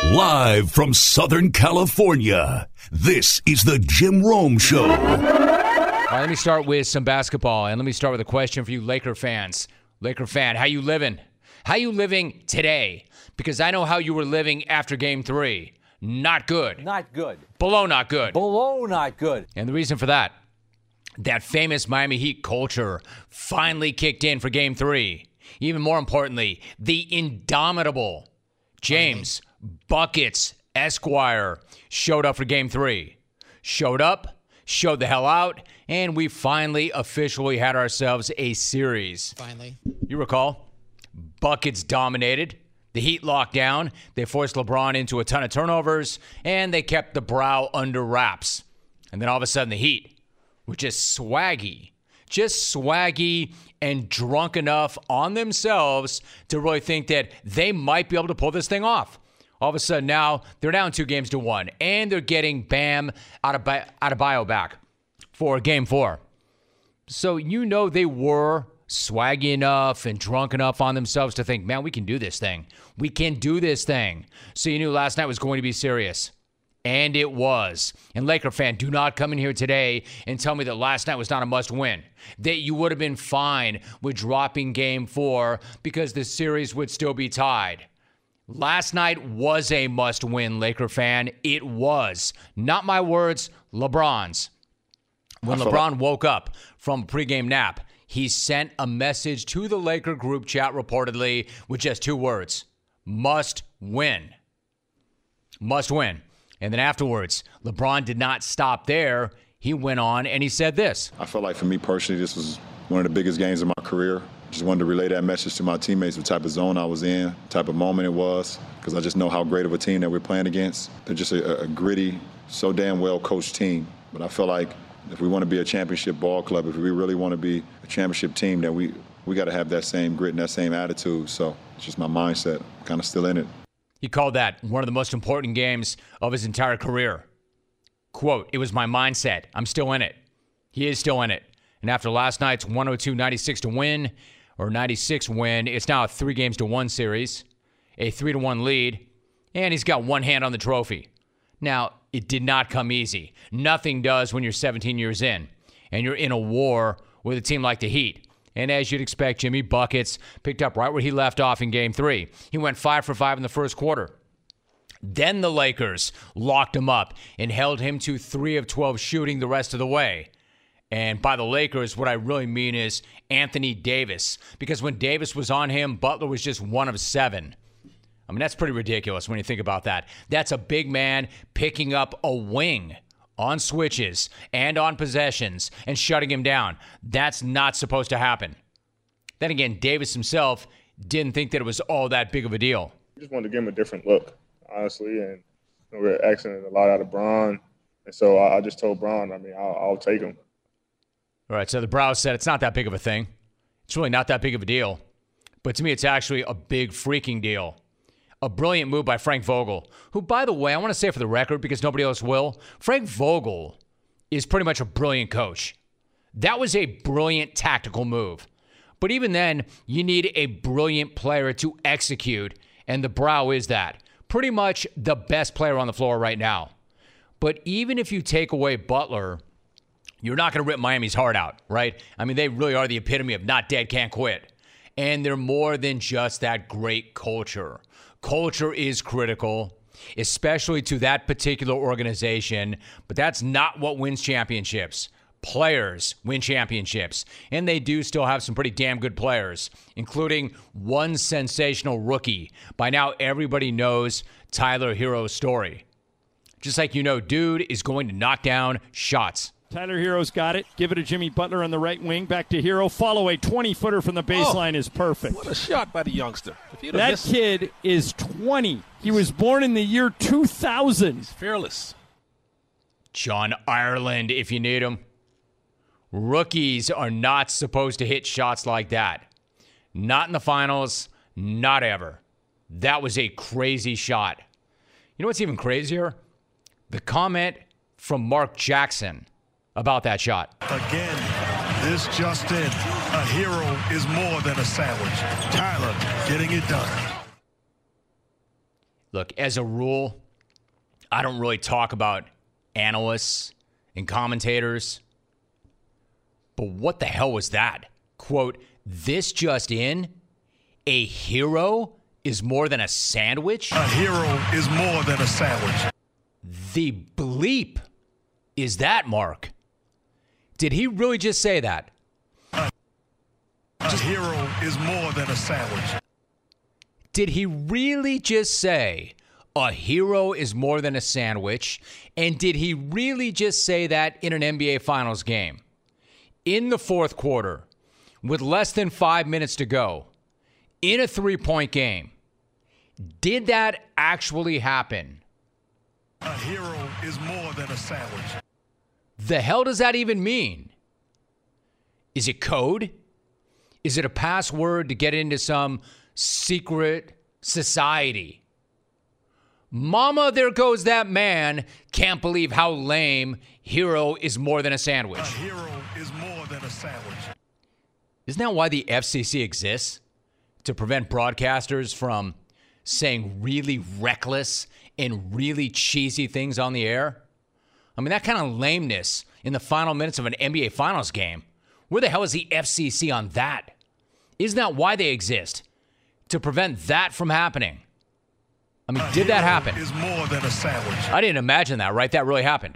Live from Southern California, this is the Jim Rome Show. All right, let me start with some basketball, and let me start with a question for you Laker fans. Laker fan, how you living? How you living today? Because I know how you were living after Game 3. Not good. Not good. Below not good. Below not good. And the reason for that famous Miami Heat culture finally kicked in for Game 3. Even more importantly, the indomitable James Buckets Esquire showed up for Game 3. Showed up, showed the hell out, and we finally officially had ourselves a series. Finally. You recall, Buckets dominated. The Heat locked down. They forced LeBron into a ton of turnovers, and they kept the brow under wraps. And then all of a sudden, the Heat were just swaggy and drunk enough on themselves to really think that they might be able to pull this thing off. All of a sudden now, they're down 2-1, and they're getting Bam Adebayo back for Game 4. So you know they were swaggy enough and drunk enough on themselves to think, man, we can do this thing. We can do this thing. So you knew last night was going to be serious. And it was. And Laker fan, do not come in here today and tell me that last night was not a must-win. That you would have been fine with dropping Game 4 because the series would still be tied. Last night was a must-win, Laker fan. It was. Not my words, LeBron's. When LeBron woke up from a pregame nap, he sent a message to the Laker group chat reportedly with just 2 words. Must win. Must win. And then afterwards, LeBron did not stop there. He went on and he said this. I felt like for me personally, this was one of the biggest games of my career. Just wanted to relay that message to my teammates, the type of zone I was in, the type of moment it was, because I just know how great of a team that we're playing against. They're just a gritty, so damn well-coached team. But I feel like if we want to be a championship ball club, if we really want to be a championship team, then we got to have that same grit and that same attitude. So it's just my mindset. I'm kind of still in it. He called that one of the most important games of his entire career. Quote, it was my mindset. I'm still in it. He is still in it. And after last night's 102-96 to win, or 96 win, it's now a 3-1 series, a 3-1 lead, and he's got one hand on the trophy. Now, it did not come easy. Nothing does when you're 17 years in, and you're in a war with a team like the Heat. And as you'd expect, Jimmy Buckets picked up right where he left off in Game 3. He went 5 for 5 in the first quarter. Then the Lakers locked him up and held him to 3 of 12 shooting the rest of the way. And by the Lakers, what I really mean is Anthony Davis. Because when Davis was on him, Butler was just 1 of 7. I mean, that's pretty ridiculous when you think about that. That's a big man picking up a wing on switches and on possessions and shutting him down. That's not supposed to happen. Then again, Davis himself didn't think that it was all that big of a deal. We just wanted to give him a different look, honestly, and we were asking a lot out of Bron. And so I just told Bron, I'll take him. All right, so the Browse said it's not that big of a thing. It's really not that big of a deal. But to me, it's actually a big freaking deal. A brilliant move by Frank Vogel, who, by the way, I want to say for the record because nobody else will, Frank Vogel is pretty much a brilliant coach. That was a brilliant tactical move. But even then, you need a brilliant player to execute, and the Brow is that. Pretty much the best player on the floor right now. But even if you take away Butler, you're not going to rip Miami's heart out, right? I mean, they really are the epitome of not dead, can't quit. And they're more than just that great culture. Culture is critical, especially to that particular organization, but that's not what wins championships. Players win championships, and they do still have some pretty damn good players, including one sensational rookie. By now, everybody knows Tyler Herro's story. Just like you know, dude is going to knock down shots. Tyler Herro's got it. Give it to Jimmy Butler on the right wing. Back to Herro. Follow a 20-footer from the baseline is perfect. What a shot by the youngster. That kid is 20. He was born in the year 2000. He's fearless. John Ireland, if you need him. Rookies are not supposed to hit shots like that. Not in the finals, not ever. That was a crazy shot. You know what's even crazier? The comment from Mark Jackson about that shot. Again, this just in. A hero is more than a sandwich. Tyler getting it done. Look, as a rule, I don't really talk about analysts and commentators. But what the hell was that? Quote, this just in, a hero is more than a sandwich? A hero is more than a sandwich. The bleep is that, Mark? Did he really just say that? A hero is more than a sandwich. Did he really just say a hero is more than a sandwich? And did he really just say that in an NBA Finals game? In the fourth quarter, with less than 5 minutes to go, in a 3-point game, did that actually happen? A hero is more than a sandwich. The hell does that even mean? Is it code? Is it a password to get into some secret society? Mama, there goes that man. Can't believe how lame hero is more than a sandwich. A hero is more than a sandwich. Isn't that why the FCC exists? To prevent broadcasters from saying really reckless and really cheesy things on the air? I mean, that kind of lameness in the final minutes of an NBA Finals game. Where the hell is the FCC on that? Isn't that why they exist? To prevent that from happening. I mean, did that happen? Is more than a sandwich. I didn't imagine that, right? That really happened.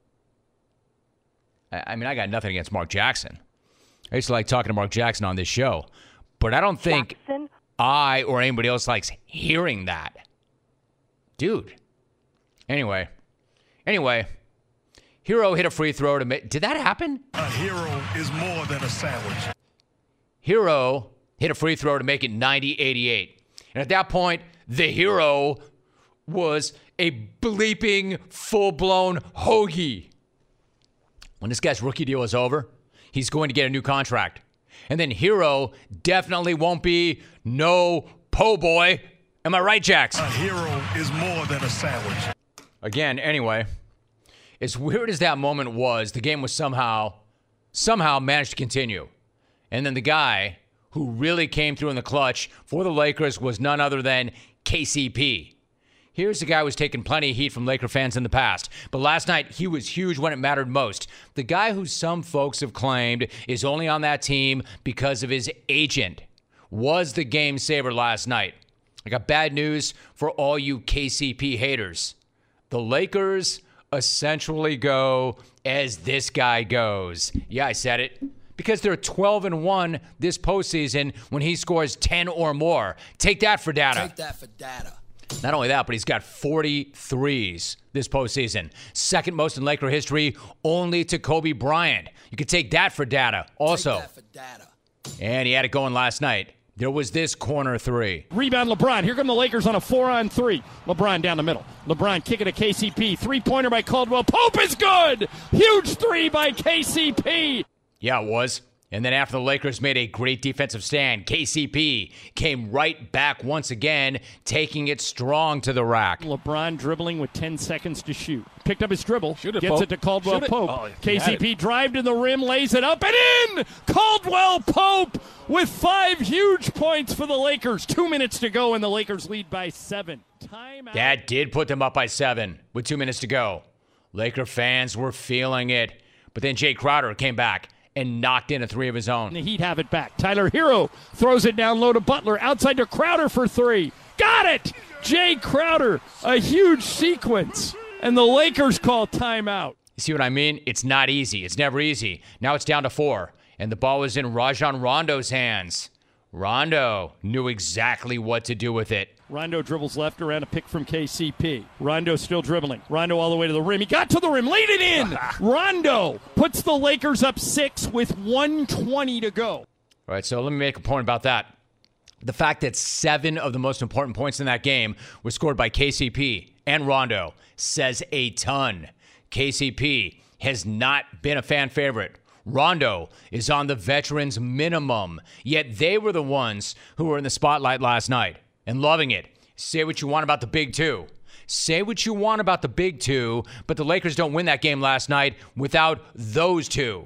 I mean, I got nothing against Mark Jackson. I used to like talking to Mark Jackson on this show. But I don't think I or anybody else likes hearing that. Dude. Anyway, Hero hit a free throw to make. Did that happen? A hero is more than a sandwich. Hero hit a free throw to make it 90-88. And at that point, the hero was a bleeping, full-blown hoagie. When this guy's rookie deal is over, he's going to get a new contract. And then Hero definitely won't be no po' boy. Am I right, Jax? A hero is more than a sandwich. Again, anyway, as weird as that moment was, the game was somehow managed to continue. And then the guy who really came through in the clutch for the Lakers was none other than KCP. Here's a guy who's taken plenty of heat from Laker fans in the past, but last night he was huge when it mattered most. The guy who some folks have claimed is only on that team because of his agent was the game saver last night. I got bad news for all you KCP haters. The Lakers essentially go as this guy goes. Yeah, I said it. Because they're 12-1 this postseason when he scores 10 or more. Take that for data. Take that for data. Not only that, but he's got 43s this postseason. Second most in Laker history, only to Kobe Bryant. You could take that for data also. Take that for data. And he had it going last night. There was this corner three. Rebound LeBron. Here come the Lakers on a 4-on-3. LeBron down the middle. LeBron kicking to KCP. Three-pointer by Caldwell Pope is good. Huge three by KCP. Yeah, it was. And then after the Lakers made a great defensive stand, KCP came right back once again, taking it strong to the rack. LeBron dribbling with 10 seconds to shoot. Picked up his dribble. Shoot it, gets Pope. it to Caldwell Shoot it. Pope. Oh, KCP drive to the rim, lays it up and in! Caldwell Pope with 5 huge points for the Lakers. 2 minutes to go and the Lakers lead by 7. Timeout. That did put them up by 7 with 2 minutes to go. Laker fans were feeling it. But then Jay Crowder came back and knocked in a 3 of his own. The Heat have it back. Tyler Hero throws it down low to Butler. Outside to Crowder for 3. Got it! Jay Crowder, a huge sequence. And the Lakers call timeout. You see what I mean? It's not easy. It's never easy. Now it's down to 4. And the ball was in Rajon Rondo's hands. Rondo knew exactly what to do with it. Rondo dribbles left around a pick from KCP. Rondo still dribbling. Rondo all the way to the rim. He got to the rim, laid it in. Rondo puts the Lakers up 6 with 1:20 to go. All right, so let me make a point about that. The fact that 7 of the most important points in that game were scored by KCP and Rondo says a ton. KCP has not been a fan favorite. Rondo is on the veterans minimum, yet they were the ones who were in the spotlight last night and loving it. Say what you want about the big two. Say what you want about the big two, but the Lakers don't win that game last night without those two.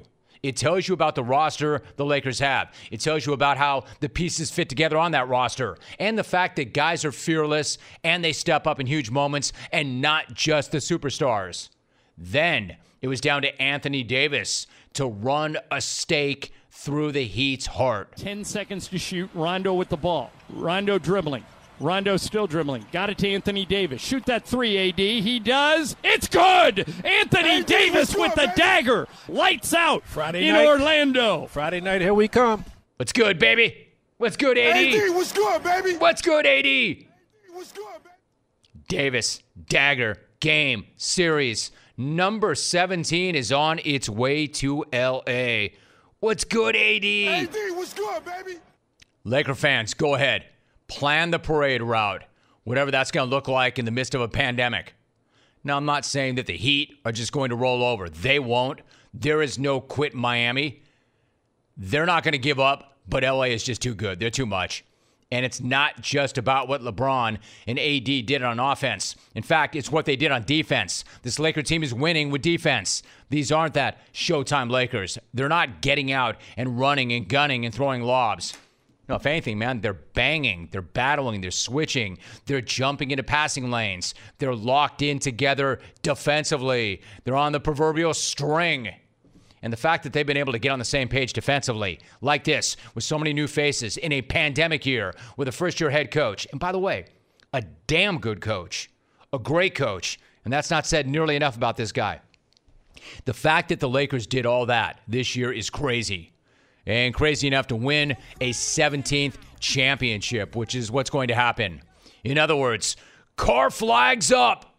It tells you about the roster the Lakers have. It tells you about how the pieces fit together on that roster and the fact that guys are fearless and they step up in huge moments and not just the superstars. Then it was down to Anthony Davis to run a stake through the Heat's heart. 10 seconds to shoot. Rondo with the ball. Rondo dribbling. Rondo still dribbling. Got it to Anthony Davis. Shoot that three, AD. He does. It's good! Anthony Davis with the dagger. Lights out Friday in night. Orlando. Friday night, here we come. What's good, baby? What's good, AD? AD, what's good, baby? What's good, AD? What's good, baby? Davis, dagger, game, series. Number 17 is on its way to L.A. What's good, AD? AD, what's good, baby? Laker fans, go ahead. Plan the parade route, whatever that's going to look like in the midst of a pandemic. Now, I'm not saying that the Heat are just going to roll over. They won't. There is no quit Miami. They're not going to give up, but LA is just too good. They're too much. And it's not just about what LeBron and AD did on offense. In fact, it's what they did on defense. This Laker team is winning with defense. These aren't that Showtime Lakers. They're not getting out and running and gunning and throwing lobs. No, if anything, man, they're banging, they're battling, they're switching, they're jumping into passing lanes. They're locked in together defensively. They're on the proverbial string. And the fact that they've been able to get on the same page defensively, like this, with so many new faces in a pandemic year with a first-year head coach. And by the way, a damn good coach, a great coach. And that's not said nearly enough about this guy. The fact that the Lakers did all that this year is crazy. And crazy enough to win a 17th championship, which is what's going to happen. In other words, car flags up.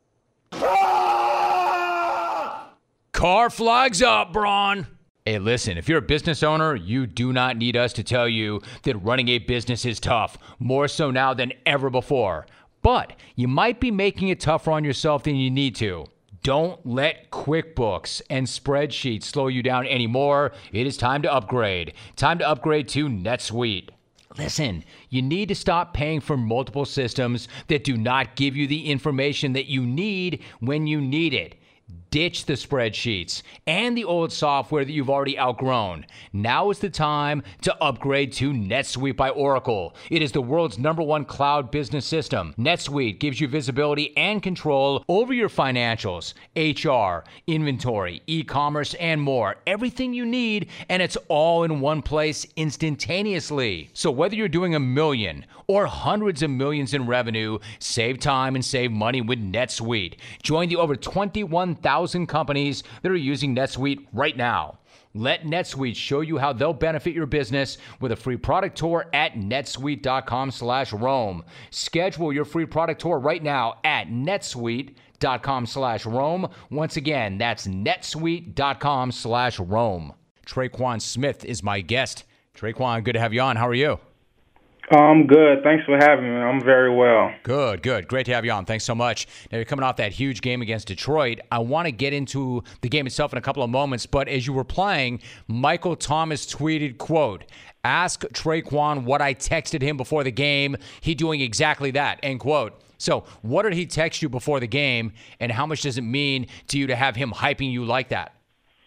Car flags up, Bron. Hey, listen, if you're a business owner, you do not need us to tell you that running a business is tough, more so now than ever before. But you might be making it tougher on yourself than you need to. Don't let QuickBooks and spreadsheets slow you down anymore. It is time to upgrade. Time to upgrade to NetSuite. Listen, you need to stop paying for multiple systems that do not give you the information that you need when you need it. Ditch the spreadsheets and the old software that you've already outgrown. Now is the time to upgrade to NetSuite by Oracle. It is the world's #1 cloud business system. NetSuite gives you visibility and control over your financials, HR, inventory, e-commerce, and more. Everything you need, and it's all in one place instantaneously. So whether you're doing $1 million or hundreds of millions in revenue, save time and save money with NetSuite. Join the over 21,000 companies that are using NetSuite right now. Let NetSuite show you how they'll benefit your business with a free product tour at netsuite.com/Rome. Schedule your free product tour right now at netsuite.com/Rome. Once again, that's netsuite.com/Rome. Traquan Smith is my guest. Traquan, good to have you on. How are you? I'm good. Thanks for having me. I'm very well. Good. Great to have you on. Thanks so much. Now, you're coming off that huge game against Detroit. I want to get into the game itself in a couple of moments, but as you were playing, Michael Thomas tweeted, quote, "Ask Traquan what I texted him before the game. He doing exactly that," end quote. So what did he text you before the game, and how much does it mean to you to have him hyping you like that?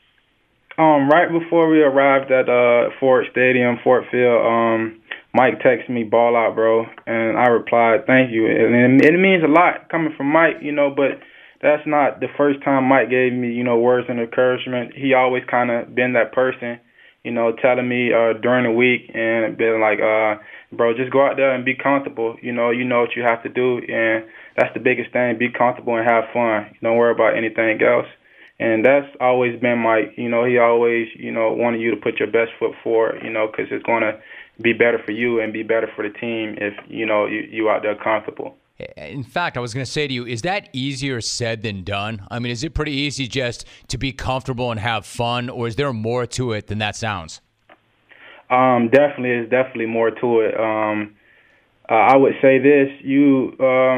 Right before we arrived at Ford Field, Mike texted me, "Ball out, bro," and I replied, "Thank you." And it means a lot coming from Mike, but that's not the first time Mike gave me, words of encouragement. He always kind of been that person, telling me during the week and been like, "Bro, just go out there and be comfortable. You know what you have to do, and that's the biggest thing. Be comfortable and have fun. Don't worry about anything else." And that's always been Mike. He always, wanted you to put your best foot forward, because it's going to be better for you and be better for the team if, you out there comfortable. In fact, I was going to say to you, is that easier said than done? I mean, is it pretty easy just to be comfortable and have fun, or is there more to it than that sounds? Definitely more to it. I would say this, you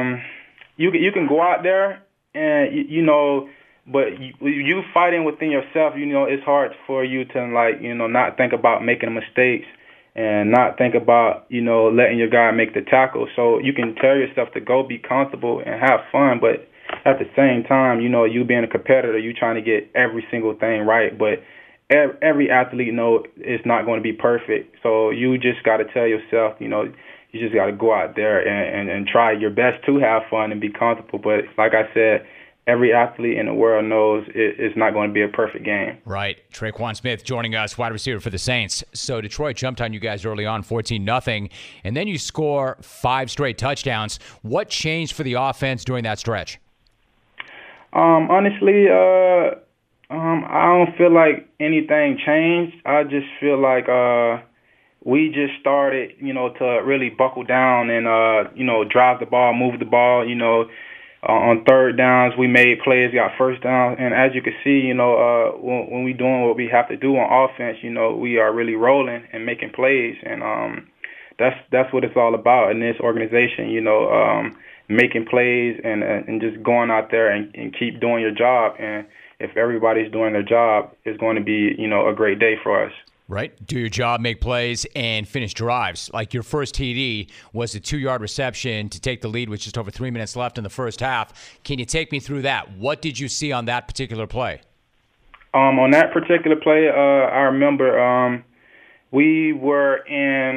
can go out there and, but you fighting within yourself, it's hard for you to, not think about making mistakes and not think about, letting your guy make the tackle. So you can tell yourself to go be comfortable and have fun, but at the same time, you being a competitor, you trying to get every single thing right. But every athlete know it's not going to be perfect. So you just got to tell yourself, you just got to go out there and try your best to have fun and be comfortable. But like I said, every athlete in the world knows it's not going to be a perfect game. Right. Tre'Quan Smith joining us, wide receiver for the Saints. So Detroit jumped on you guys early on, 14-0, and then you score 5 straight touchdowns. What changed for the offense during that stretch? Honestly, I don't feel like anything changed. I just feel like we just started, to really buckle down and, drive the ball, move the ball, on third downs, we made plays, got first down, and as you can see, when we doing what we have to do on offense, we are really rolling and making plays, and that's what it's all about in this organization, making plays and just going out there and keep doing your job. And if everybody's doing their job, it's going to be, a great day for us. Right. Do your job, make plays, and finish drives. Like your first TD was a 2-yard reception to take the lead with just over 3 minutes left in the first half. Can you take me through that? What did you see on that particular play? On that particular play, I remember we were in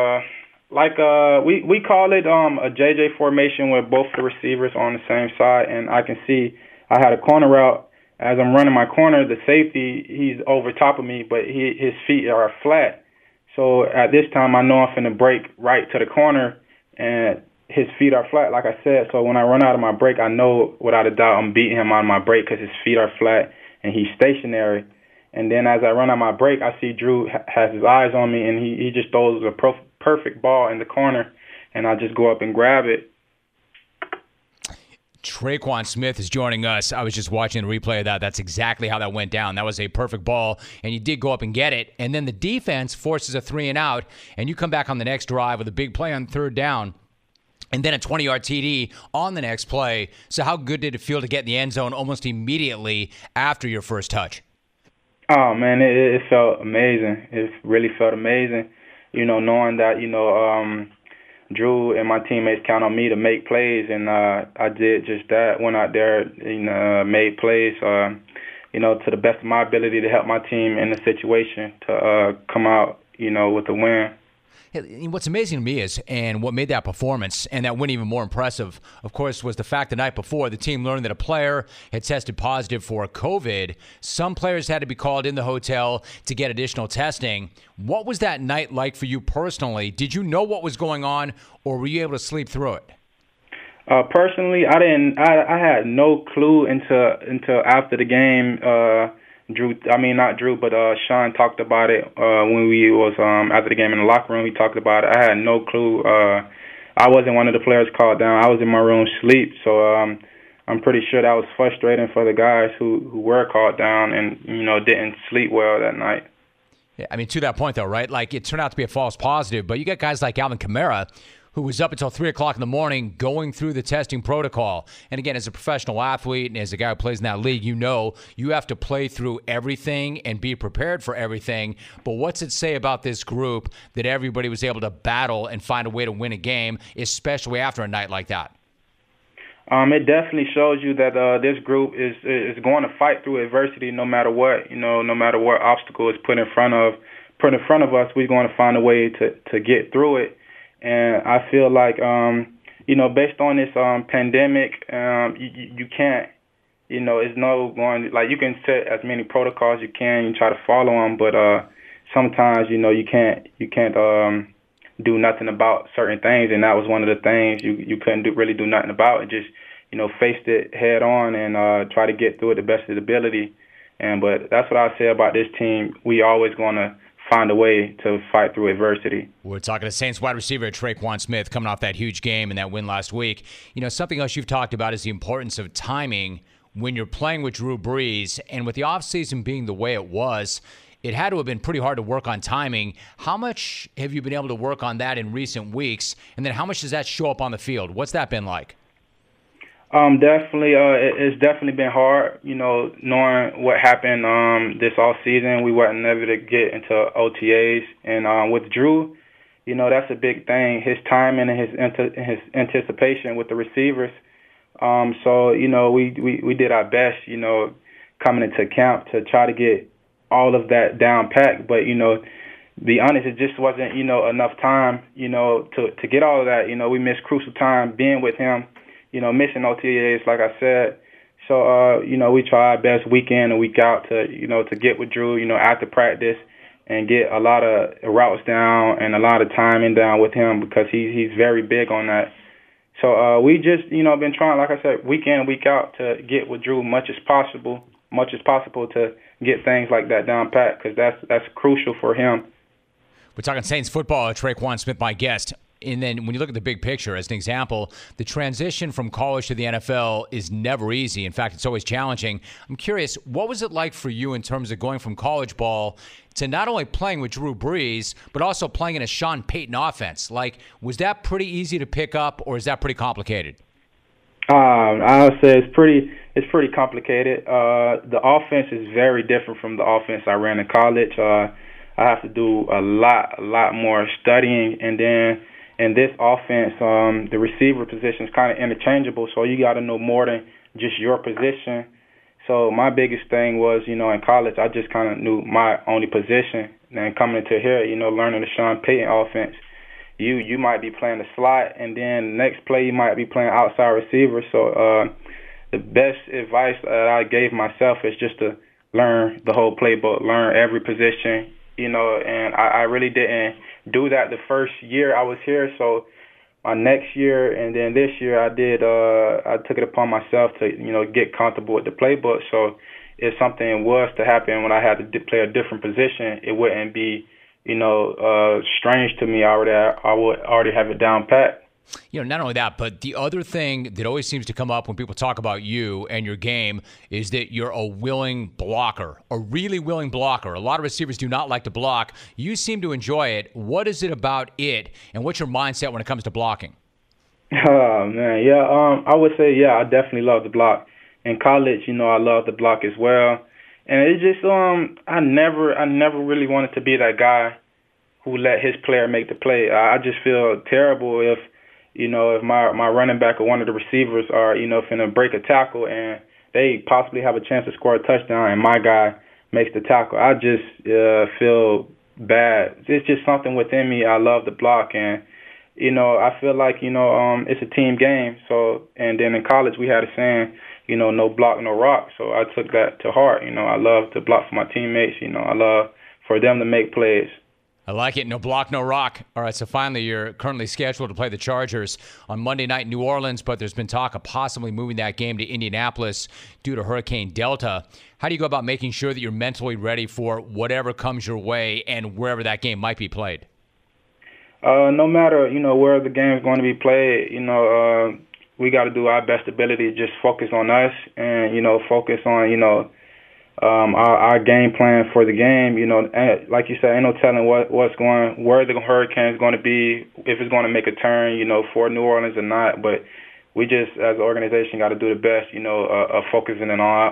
we call it a JJ formation with both the receivers on the same side, and I can see I had a corner route. As I'm running my corner, the safety, he's over top of me, but his feet are flat. So at this time, I know I'm finna break right to the corner, and his feet are flat, like I said. So when I run out of my break, I know without a doubt I'm beating him on my break because his feet are flat and he's stationary. And then as I run out my break, I see Drew has his eyes on me, and he just throws a perfect ball in the corner, and I just go up and grab it. Tre'Quan Smith is joining us. I was just watching the replay of that. That's exactly how that went down. That was a perfect ball, and you did go up and get it. And then the defense forces a 3-and-out, and you come back on the next drive with a big play on third down, and then a 20-yard TD on the next play. So how good did it feel to get in the end zone almost immediately after your first touch? Oh, man, it felt amazing. It really felt amazing, knowing that, Drew and my teammates count on me to make plays, and I did just that. Went out there, made plays, to the best of my ability to help my team in the situation to come out, with a win. What's amazing to me is, and what made that performance and that win even more impressive, of course, was the fact the night before the team learned that a player had tested positive for COVID. Some players had to be called in the hotel to get additional testing. What was that night like for you personally? Did you know what was going on, or were you able to sleep through it? Personally, I didn't. I had no clue until after the game. Not Drew, but Sean talked about it when we was after the game in the locker room. We talked about it. I had no clue. I wasn't one of the players called down. I was in my room asleep, so I'm pretty sure that was frustrating for the guys who were called down and didn't sleep well that night. Yeah, to that point though, right? Like it turned out to be a false positive, but you got guys like Alvin Kamara, who was up until 3 o'clock in the morning going through the testing protocol. And again, as a professional athlete and as a guy who plays in that league, you have to play through everything and be prepared for everything. But what's it say about this group that everybody was able to battle and find a way to win a game, especially after a night like that? It definitely shows you that this group is going to fight through adversity no matter what, no matter what obstacle is put in front of us, we're going to find a way to get through it. And I feel like, based on this pandemic, you can't, it's no going, like you can set as many protocols you can, you try to follow them, but sometimes, you can't do nothing about certain things, and that was one of the things you couldn't really do nothing about, and just, faced it head on and try to get through it the best of the ability. But that's what I say about this team. We always going to find a way to fight through adversity. We're talking to Saints wide receiver Tre'Quan Smith coming off that huge game and that win last week. Something else you've talked about is the importance of timing when you're playing with Drew Brees. And with the offseason being the way it was, it had to have been pretty hard to work on timing. How much have you been able to work on that in recent weeks? And then how much does that show up on the field? What's that been like? Definitely, it's definitely been hard, knowing what happened this off season. We wasn't able to get into OTAs, and with Drew, that's a big thing. His timing and his anticipation with the receivers. So we did our best, coming into camp to try to get all of that down pat. But, be honest, it just wasn't, enough time, to get all of that. We missed crucial time being with him, missing OTAs, like I said. So, we try our best week in and week out to get with Drew, after practice and get a lot of routes down and a lot of timing down with him because he's very big on that. So we just, been trying, like I said, week in and week out to get with Drew much as possible to get things like that down pat because that's crucial for him. We're talking Saints football. Tre'Quan Smith, my guest. And then when you look at the big picture, as an example, the transition from college to the NFL is never easy. In fact, it's always challenging. I'm curious, what was it like for you in terms of going from college ball to not only playing with Drew Brees, but also playing in a Sean Payton offense? Like, was that pretty easy to pick up, or is that pretty complicated? I would say it's pretty complicated. The offense is very different from the offense I ran in college. I have to do a lot more studying, and then in this offense, the receiver position is kind of interchangeable, so you got to know more than just your position. So my biggest thing was, in college, I just kind of knew my only position. And then coming into here, learning the Sean Payton offense, you might be playing the slot, and then next play you might be playing outside receiver. So the best advice that I gave myself is just to learn the whole playbook, learn every position, and I really didn't do that the first year I was here. So my next year and then this year I took it upon myself to, get comfortable with the playbook. So if something was to happen when I had to play a different position, it wouldn't be, strange to me. I would already have it down pat. Not only that, but the other thing that always seems to come up when people talk about you and your game is that you're a willing blocker, a really willing blocker. A lot of receivers do not like to block. You seem to enjoy it. What is it about it, and what's your mindset when it comes to blocking? Oh, man, yeah. I would say, I definitely love to block. In college, I love to block as well. And it's just, I never really wanted to be that guy who let his player make the play. I just feel terrible if my running back or one of the receivers are, finna break a tackle and they possibly have a chance to score a touchdown and my guy makes the tackle. I just feel bad. It's just something within me. I love the block, and, I feel like, it's a team game. So, and then in college we had a saying, no block, no rock. So I took that to heart. I love to block for my teammates. I love for them to make plays. I like it. No block, no rock. All right, so finally, you're currently scheduled to play the Chargers on Monday night in New Orleans, but there's been talk of possibly moving that game to Indianapolis due to Hurricane Delta. How do you go about making sure that you're mentally ready for whatever comes your way and wherever that game might be played? No matter, where the game is going to be played, we got to do our best ability to just focus on us and, focus on, our game plan for the game. Like you said, ain't no telling where the hurricane is going to be, if it's going to make a turn, for New Orleans or not. But we just, as an organization, got to do the best, focusing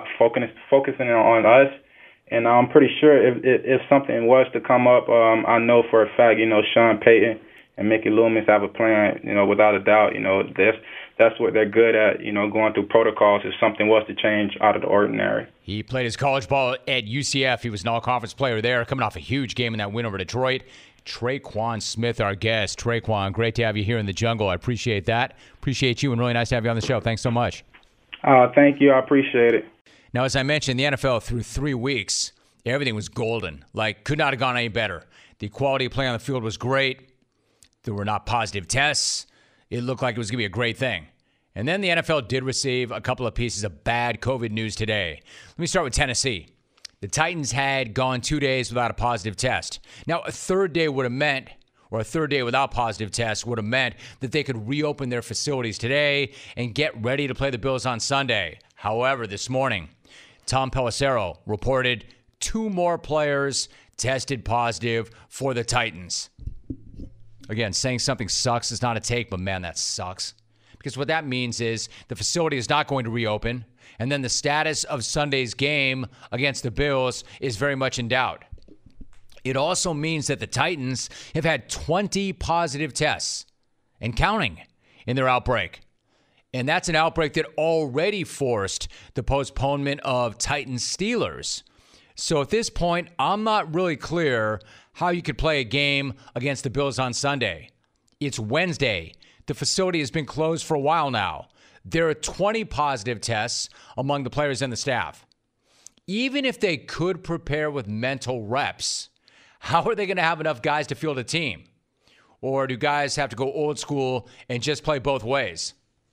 on us. And I'm pretty sure if something was to come up, I know for a fact, Sean Payton and Mickey Loomis have a plan, without a doubt. That's what they're good at, going through protocols if something was to change out of the ordinary. He played his college ball at UCF. He was an all-conference player there, coming off a huge game in that win over Detroit. Tre'Quan Smith, our guest. Tre'Quan, great to have you here in the jungle. I appreciate that. Appreciate you, and really nice to have you on the show. Thanks so much. Thank you. I appreciate it. Now, as I mentioned, the NFL through 3 weeks, everything was golden. Could not have gone any better. The quality of play on the field was great. There were not positive tests. It looked like it was going to be a great thing. And then the NFL did receive a couple of pieces of bad COVID news today. Let me start with Tennessee. The Titans had gone 2 days without a positive test. Now, a third day would have meant, or a third day without positive tests would have meant that they could reopen their facilities today and get ready to play the Bills on Sunday. However, this morning, Tom Pelissero reported 2 more players tested positive for the Titans. Again, saying something sucks is not a take, but man, that sucks. Because what that means is the facility is not going to reopen, and then the status of Sunday's game against the Bills is very much in doubt. It also means that the Titans have had 20 positive tests and counting in their outbreak. And that's an outbreak that already forced the postponement of Titans-Steelers. So at this point, I'm not really clear how you could play a game against the Bills on Sunday. It's Wednesday. The facility has been closed for a while now. There are 20 positive tests among the players and the staff. Even if they could prepare with mental reps, how are they going to have enough guys to field a team? Or do guys have to go old school and just play both ways?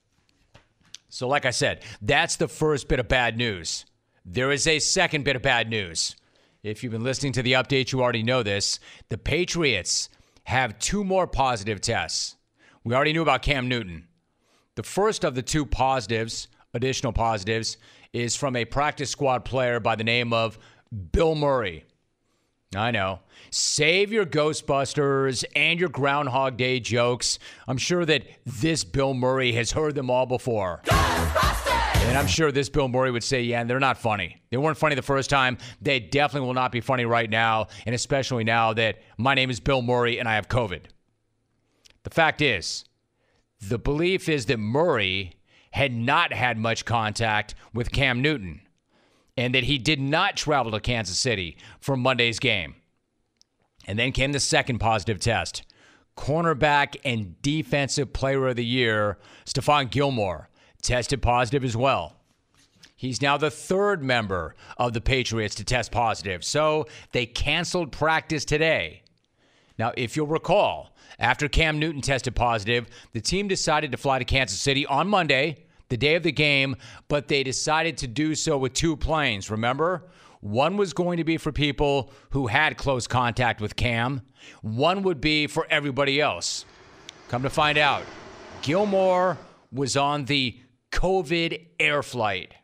So like I said, that's the first bit of bad news. There is a second bit of bad news. If you've been listening to the update, you already know this. The Patriots have 2 more positive tests. We already knew about Cam Newton. The first of the 2 positives, additional positives, is from a practice squad player by the name of Bill Murray. I know. Save your Ghostbusters and your Groundhog Day jokes. I'm sure that this Bill Murray has heard them all before. Ghostbusters! And I'm sure this Bill Murray would say, yeah, they're not funny. They weren't funny the first time. They definitely will not be funny right now, and especially now that my name is Bill Murray and I have COVID. The fact is, the belief is that Murray had not had much contact with Cam Newton, and that he did not travel to Kansas City for Monday's game. And then came the second positive test. Cornerback and Defensive Player of the Year, Stephon Gilmore, tested positive as well. He's now the 3rd member of the Patriots to test positive, so they canceled practice today. Now, if you'll recall, after Cam Newton tested positive, the team decided to fly to Kansas City on Monday, the day of the game, but they decided to do so with 2 planes, remember? One was going to be for people who had close contact with Cam. One would be for everybody else. Come to find out, Gilmore was on the COVID air flight.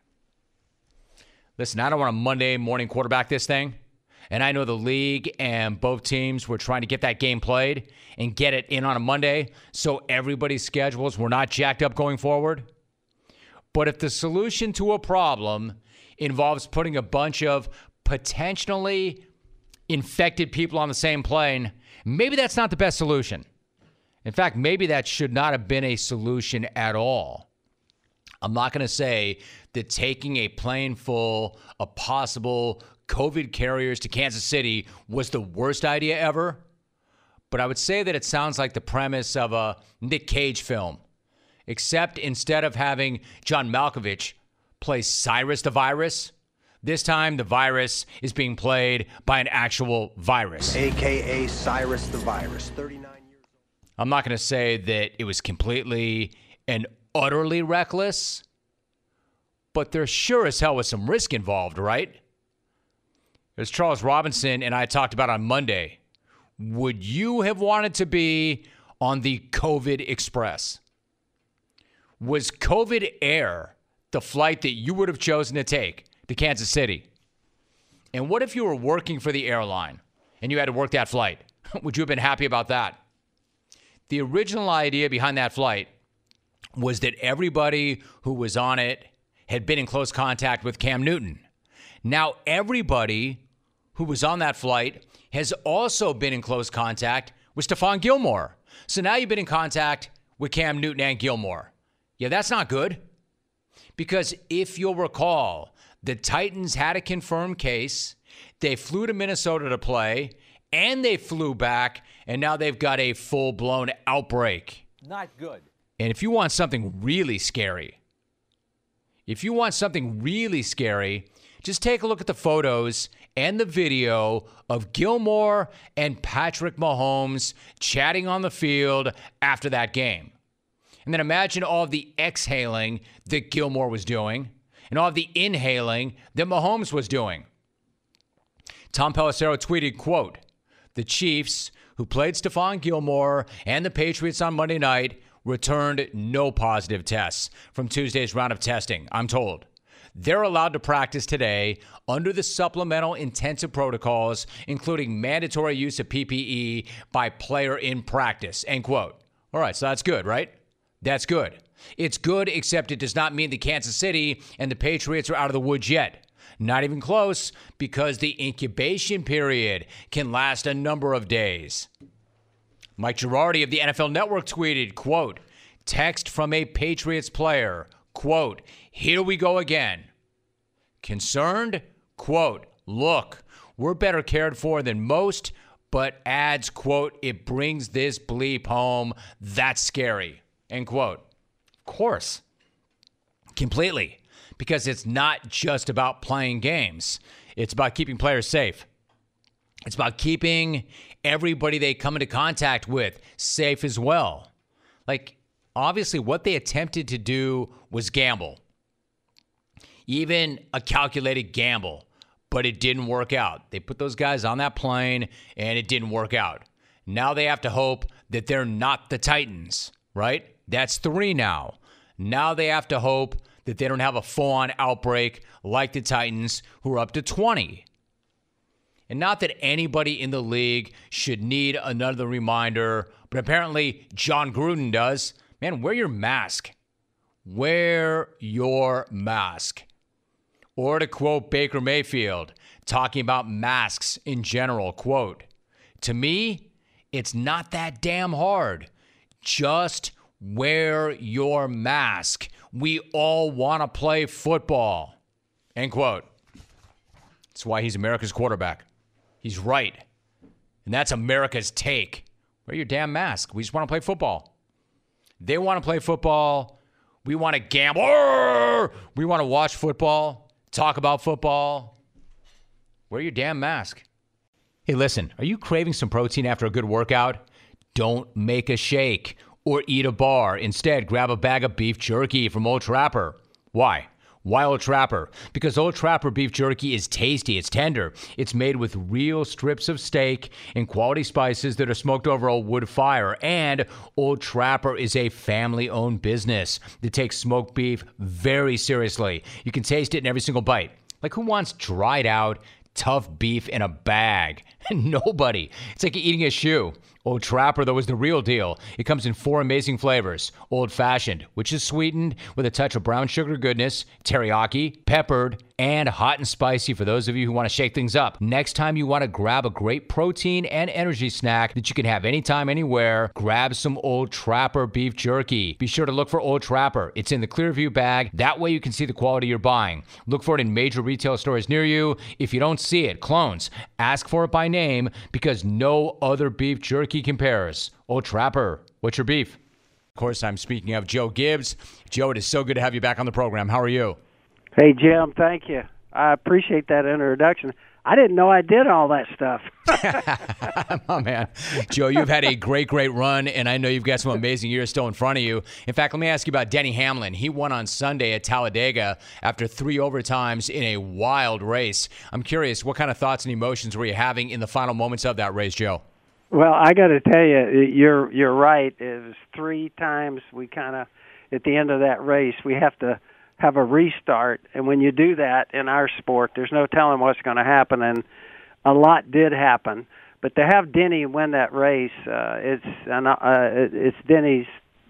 Listen, I don't want to Monday morning quarterback this thing. And I know the league and both teams were trying to get that game played and get it in on a Monday so everybody's schedules were not jacked up going forward. But if the solution to a problem involves putting a bunch of potentially infected people on the same plane, maybe that's not the best solution. In fact, maybe that should not have been a solution at all. I'm not going to say that taking a plane full of possible COVID carriers to Kansas City was the worst idea ever, but I would say that it sounds like the premise of a Nick Cage film. Except instead of having John Malkovich play Cyrus the Virus, this time the virus is being played by an actual virus. A.K.A. Cyrus the Virus, 39 years old. I'm not going to say that it was completely and utterly reckless, but there sure as hell was some risk involved, right? As Charles Robinson and I talked about on Monday, would you have wanted to be on the COVID Express? Was COVID Air the flight that you would have chosen to take to Kansas City? And what if you were working for the airline and you had to work that flight? Would you have been happy about that? The original idea behind that flight was that everybody who was on it had been in close contact with Cam Newton. Now everybody who was on that flight has also been in close contact with Stephon Gilmore. So now you've been in contact with Cam Newton and Gilmore. Yeah, that's not good. Because if you'll recall, the Titans had a confirmed case. They flew to Minnesota to play, and they flew back, and now they've got a full-blown outbreak. Not good. And if you want something really scary, just take a look at the photos and the video of Gilmore and Patrick Mahomes chatting on the field after that game. And then imagine all of the exhaling that Gilmore was doing and all of the inhaling that Mahomes was doing. Tom Pelissero tweeted, quote, "The Chiefs, who played Stephon Gilmore and the Patriots on Monday night, returned no positive tests from Tuesday's round of testing, I'm told. They're allowed to practice today under the supplemental intensive protocols, including mandatory use of PPE by player in practice," end quote. All right, so that's good, right? That's good. It's good, except it does not mean that Kansas City and the Patriots are out of the woods yet. Not even close, because the incubation period can last a number of days. Mike Girardi of the NFL Network tweeted, quote, "Text from a Patriots player, quote, 'Here we go again.' Concerned? Quote, look, we're better cared for than most, but adds, quote, it brings this bleep home. That's scary, end quote. Of course. Completely. Because it's not just about playing games. It's about keeping players safe. It's about keeping everybody they come into contact with safe as well. Like, obviously, what they attempted to do was gamble. Even a calculated gamble. But it didn't work out. They put those guys on that plane, and it didn't work out. Now they have to hope that they're not the Titans, right? That's 3 now. Now they have to hope that they don't have a full-on outbreak like the Titans, who are up to 20. And not that anybody in the league should need another reminder, but apparently John Gruden does. Man, wear your mask. Wear your mask. Or to quote Baker Mayfield, talking about masks in general, quote, to me, it's not that damn hard. Just wear your mask. We all want to play football, end quote. That's why he's America's quarterback. He's right. And that's America's take. Wear your damn mask. We just want to play football. They want to play football. We want to gamble. We want to watch football, talk about football. Wear your damn mask. Hey, listen, are you craving some protein after a good workout? Don't make a shake or eat a bar. Instead, grab a bag of beef jerky from Old Trapper. Why? Why Old Trapper? Because Old Trapper beef jerky is tasty, it's tender, it's made with real strips of steak and quality spices that are smoked over a wood fire. And Old Trapper is a family-owned business that takes smoked beef very seriously. You can taste it in every single bite. Like, who wants dried out, tough beef in a bag? Nobody. It's like eating a shoe. Old Trapper, though, is the real deal. It comes in 4 amazing flavors. Old-fashioned, which is sweetened with a touch of brown sugar goodness, teriyaki, peppered, and hot and spicy for those of you who want to shake things up. Next time you want to grab a great protein and energy snack that you can have anytime, anywhere, grab some Old Trapper beef jerky. Be sure to look for Old Trapper. It's in the Clearview bag. That way you can see the quality you're buying. Look for it in major retail stores near you. If you don't see it, clones, ask for it by name because no other beef jerky compares. Old Trapper, what's your beef? Of course, I'm speaking of Joe Gibbs. Joe, it is so good to have you back on the program. How are you? Hey, Jim, thank you. I appreciate that introduction. I didn't know I did all that stuff. Oh, man. Joe, you've had a great run, and I know you've got some amazing years still in front of you. In fact, let me ask you about Denny Hamlin. He won on Sunday at Talladega after 3 overtimes in a wild race. I'm curious, what kind of thoughts and emotions were you having in the final moments of that race, Joe? Well, I got to tell you, you're right. It was 3 times we kind of, at the end of that race, we have to have a restart. And when you do that in our sport, there's no telling what's going to happen. And a lot did happen. But to have Denny win that race, it's Denny's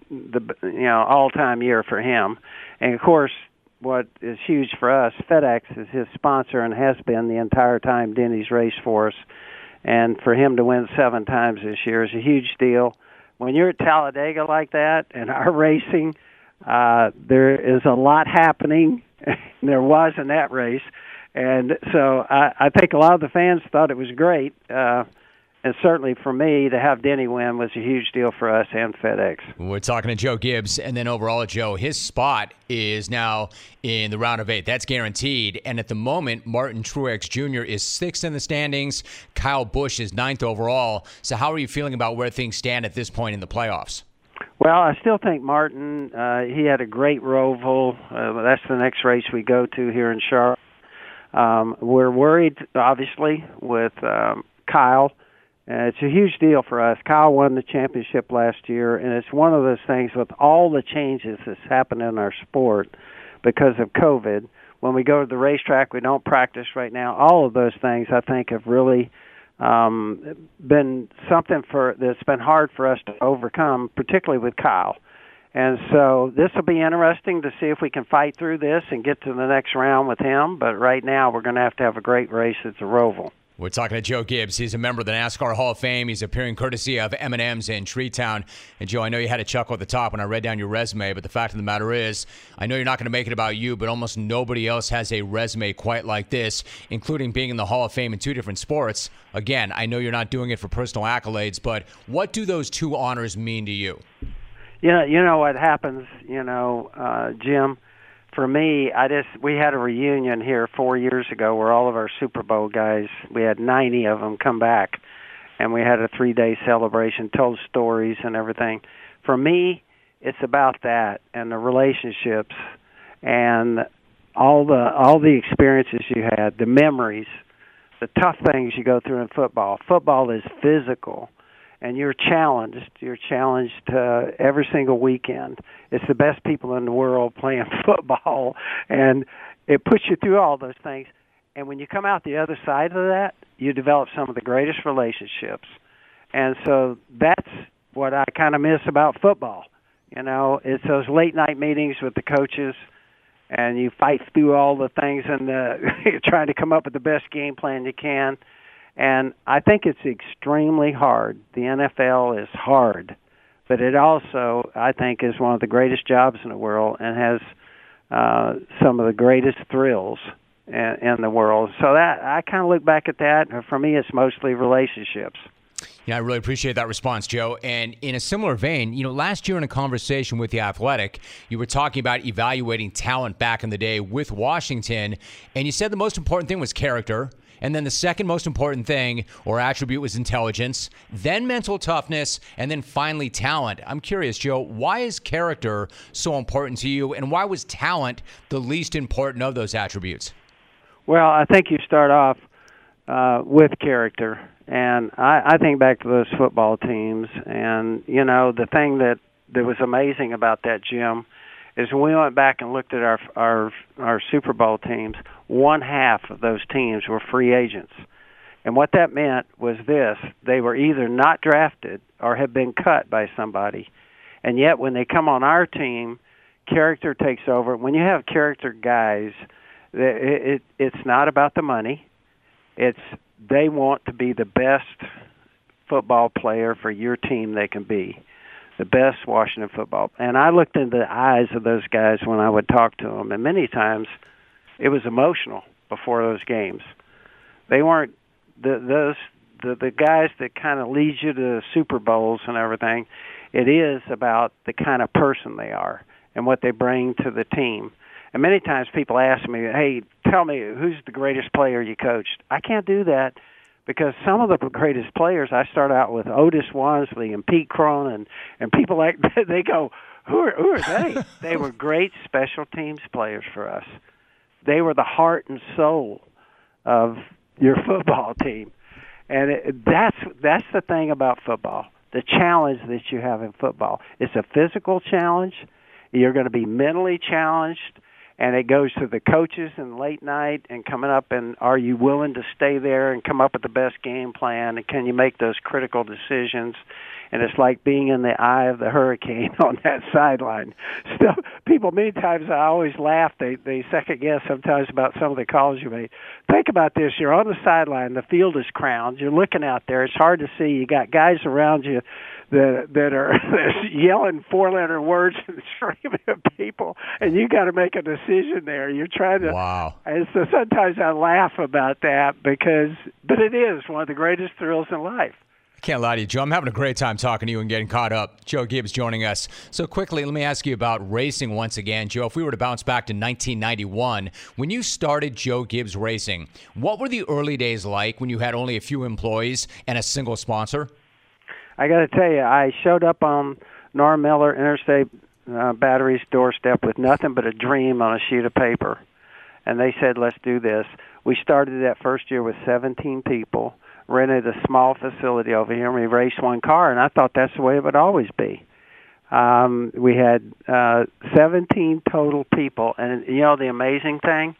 all-time year for him. And, of course, what is huge for us, FedEx is his sponsor and has been the entire time Denny's raced for us. And for him to win 7 times this year is a huge deal. When you're at Talladega like that and our racing, there is a lot happening. There was in that race. And so I think a lot of the fans thought it was great. And certainly for me, to have Denny win was a huge deal for us and FedEx. We're talking to Joe Gibbs, and then overall, Joe, his spot is now in the round of 8. That's guaranteed. And at the moment, Martin Truex Jr. is 6th in the standings. Kyle Busch is 9th overall. So how are you feeling about where things stand at this point in the playoffs? Well, I still think Martin, he had a great Roval. That's the next race we go to here in Charlotte. We're worried, obviously, with Kyle. It's a huge deal for us. Kyle won the championship last year, and it's one of those things with all the changes that's happened in our sport because of COVID. When we go to the racetrack, we don't practice right now. All of those things, I think, have really been something that's been hard for us to overcome, particularly with Kyle. And so this will be interesting to see if we can fight through this and get to the next round with him. But right now, we're going to have a great race at the Roval. We're talking to Joe Gibbs. He's a member of the NASCAR Hall of Fame. He's appearing courtesy of M&M's in Treetown. And, Joe, I know you had a chuckle at the top when I read down your resume, but the fact of the matter is, I know you're not going to make it about you, but almost nobody else has a resume quite like this, including being in the Hall of Fame in 2 different sports. Again, I know you're not doing it for personal accolades, but what do those 2 honors mean to you? You know what happens, Jim? For me, we had a reunion here 4 years ago where all of our Super Bowl guys, we had 90 of them come back, and we had a 3-day celebration, told stories and everything. For me, it's about that and the relationships and all the experiences you had, the memories, the tough things you go through in football. Football is physical. And you're challenged. You're challenged every single weekend. It's the best people in the world playing football, and it puts you through all those things. And when you come out the other side of that, you develop some of the greatest relationships. And so that's what I kind of miss about football. It's those late-night meetings with the coaches, and you fight through all the things and you're trying to come up with the best game plan you can. And I think it's extremely hard. The NFL is hard, but it also, I think, is one of the greatest jobs in the world and has some of the greatest thrills in the world. So that I kind of look back at that. For me, it's mostly relationships. Yeah, I really appreciate that response, Joe. And in a similar vein, last year in a conversation with The Athletic, you were talking about evaluating talent back in the day with Washington, and you said the most important thing was character. And then the second most important thing or attribute was intelligence, then mental toughness, and then finally talent. I'm curious, Joe, why is character so important to you, and why was talent the least important of those attributes? Well, I think you start off with character. And I think back to those football teams, and, the thing that was amazing about that, Jim, is when we went back and looked at our Super Bowl teams, 1/2 of those teams were free agents. And what that meant was this: they were either not drafted or had been cut by somebody. And yet when they come on our team, character takes over. When you have character guys, it's not about the money. They want to be the best football player for your team they can be. The best Washington football. And I looked into the eyes of those guys when I would talk to them, and many times it was emotional before those games. They weren't the guys that kind of lead you to the Super Bowls and everything. It is about the kind of person they are and what they bring to the team. And many times people ask me, hey, tell me, who's the greatest player you coached? I can't do that. Because some of the greatest players, I start out with Otis Wansley and Pete Cronin and people like that. They go, who are they? They were great special teams players for us. They were the heart and soul of your football team. And that's the thing about football, the challenge that you have in football. It's a physical challenge. You're going to be mentally challenged. And it goes to the coaches and late night and coming up, and are you willing to stay there and come up with the best game plan, and can you make those critical decisions? And it's like being in the eye of the hurricane on that sideline. Still, people, many times I always laugh. They second-guess sometimes about some of the calls you made. Think about this. You're on the sideline. The field is crowned. You're looking out there. It's hard to see. You got guys around you that are yelling 4-letter words and screaming at people, and you got to make a decision there. You're trying to. Wow. And so sometimes I laugh about that but it is one of the greatest thrills in life. I can't lie to you, Joe. I'm having a great time talking to you and getting caught up. Joe Gibbs joining us. So quickly, let me ask you about racing once again. Joe, if we were to bounce back to 1991, when you started Joe Gibbs Racing, what were the early days like when you had only a few employees and a single sponsor? I got to tell you, I showed up on Norm Miller Interstate Battery's doorstep with nothing but a dream on a sheet of paper. And they said, let's do this. We started that first year with 17 people, rented a small facility over here, and we raced one car, and I thought that's the way it would always be. We had 17 total people, and the amazing thing,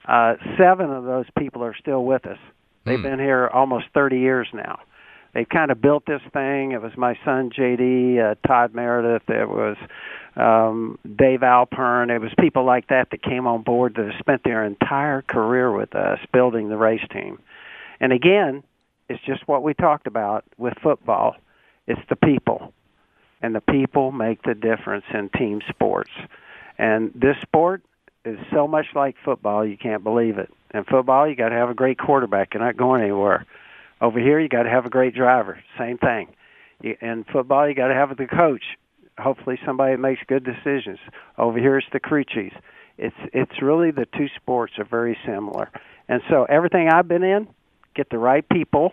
7 of those people are still with us. They've been here almost 30 years now. They kind of built this thing. It was my son, J.D., Todd Meredith. It was Dave Alpern. It was people like that came on board that have spent their entire career with us building the race team. And again, it's just what we talked about with football. It's the people. And the people make the difference in team sports. And this sport is so much like football, you can't believe it. In football, you got to have a great quarterback. You're not going anywhere. Over here, you got to have a great driver. Same thing. In football, you got to have the coach. Hopefully, somebody makes good decisions. Over here, it's the crew chiefs. It's really the two sports are very similar. And so everything I've been in, get the right people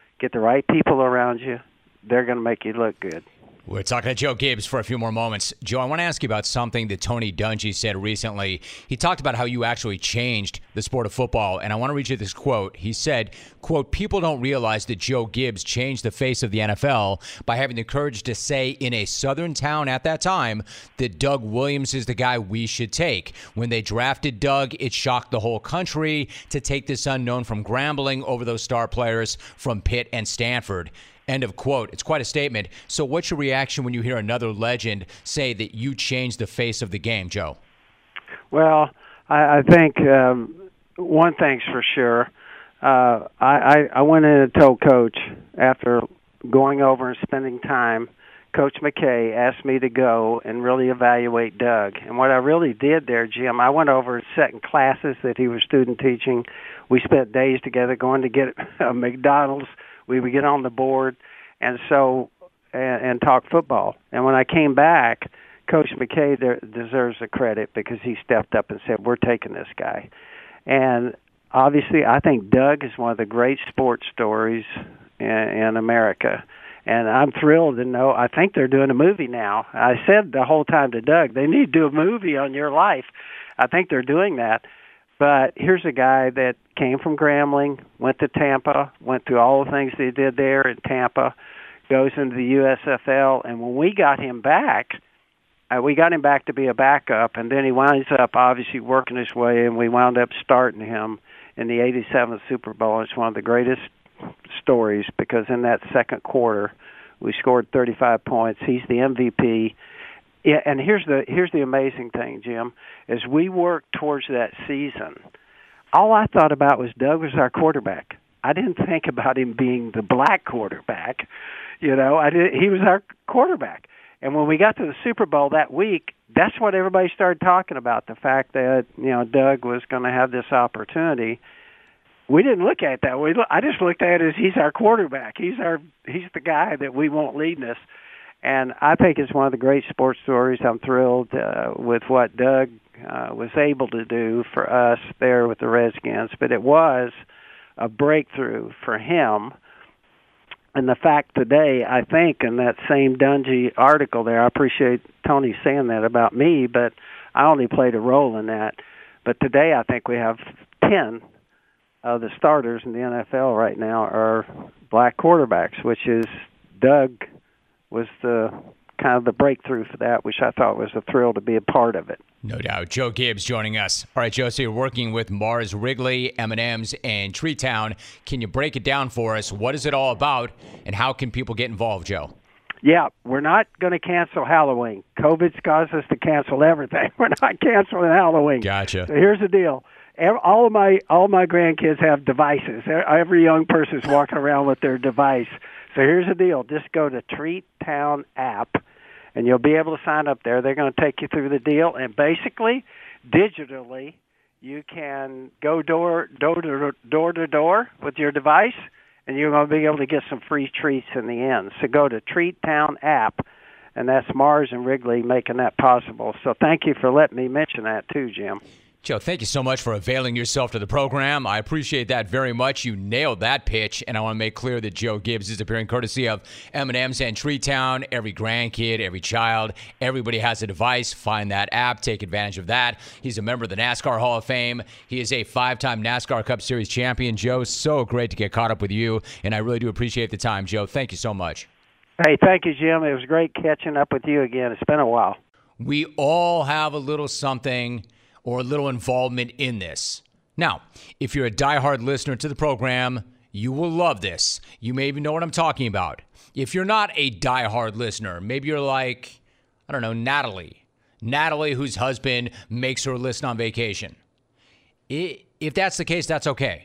around you. They're going to make you look good. We're talking to Joe Gibbs for a few more moments. Joe, I want to ask you about something that Tony Dungy said recently. He talked about how you actually changed the sport of football, and I want to read you this quote. He said, quote, "People don't realize that Joe Gibbs changed the face of the NFL by having the courage to say in a southern town at that time that Doug Williams is the guy we should take. When they drafted Doug, it shocked the whole country to take this unknown from Grambling over those star players from Pitt and Stanford." End of quote. It's quite a statement. So what's your reaction when you hear another legend say that you changed the face of the game, Joe? Well, I think one thing's for sure. I went in and told Coach after going over and spending time, Coach McKay asked me to go and really evaluate Doug. And what I really did there, Jim, I went over and sat in classes that he was student teaching. We spent days together going to get McDonald's. We would get on the board and talk football. And when I came back, Coach McKay deserves the credit because he stepped up and said, "We're taking this guy." And obviously, I think Doug is one of the great sports stories in America. And I'm thrilled to know, I think they're doing a movie now. I said the whole time to Doug, they need to do a movie on your life. I think they're doing that. But here's a guy that came from Grambling, went to Tampa, went through all the things they did there in Tampa, goes into the USFL, and when we got him back to be a backup, and then he winds up obviously working his way, and we wound up starting him in the 87th Super Bowl. It's one of the greatest stories because in that second quarter, we scored 35 points. He's the MVP. Yeah, and here's the amazing thing, Jim. As we worked towards that season, all I thought about was Doug was our quarterback. I didn't think about him being the black quarterback. He was our quarterback. And when we got to the Super Bowl that week, that's what everybody started talking about, the fact that, Doug was going to have this opportunity. We didn't look at it that way. I just looked at it as he's our quarterback. He's the guy that we want leading us. And I think it's one of the great sports stories. I'm thrilled with what Doug was able to do for us there with the Redskins. But it was a breakthrough for him. And the fact today, I think, in that same Dungy article there, I appreciate Tony saying that about me, but I only played a role in that. But today I think we have 10 of the starters in the NFL right now are black quarterbacks, which is Doug was the kind of the breakthrough for that, which I thought was a thrill to be a part of it. No doubt. Joe Gibbs joining us. All right, Joe, so you're working with Mars Wrigley, M&M's, and Treetown. Can you break it down for us? What is it all about, and how can people get involved, Joe? Yeah, we're not going to cancel Halloween. COVID's caused us to cancel everything. We're not canceling Halloween. Gotcha. So here's the deal. All my grandkids have devices. Every young person's walking around with their device. So here's the deal. Just go to Treat Town app, and you'll be able to sign up there. They're going to take you through the deal. And basically, digitally, you can go door to door with your device, and you're going to be able to get some free treats in the end. So go to Treat Town app, and that's Mars and Wrigley making that possible. So thank you for letting me mention that too, Jim. Joe, thank you so much for availing yourself to the program. I appreciate that very much. You nailed that pitch, and I want to make clear that Joe Gibbs is appearing courtesy of M&M's and Treetown. Every grandkid, every child, everybody has a device. Find that app. Take advantage of that. He's a member of the NASCAR Hall of Fame. He is a 5-time NASCAR Cup Series champion. Joe, so great to get caught up with you, and I really do appreciate the time, Joe. Thank you so much. Hey, thank you, Jim. It was great catching up with you again. It's been a while. We all have a little something or a little involvement in this. Now, if you're a diehard listener to the program, you will love this. You may even know what I'm talking about. If you're not a diehard listener, maybe you're like, I don't know, Natalie, whose husband makes her listen on vacation. If that's the case, that's okay.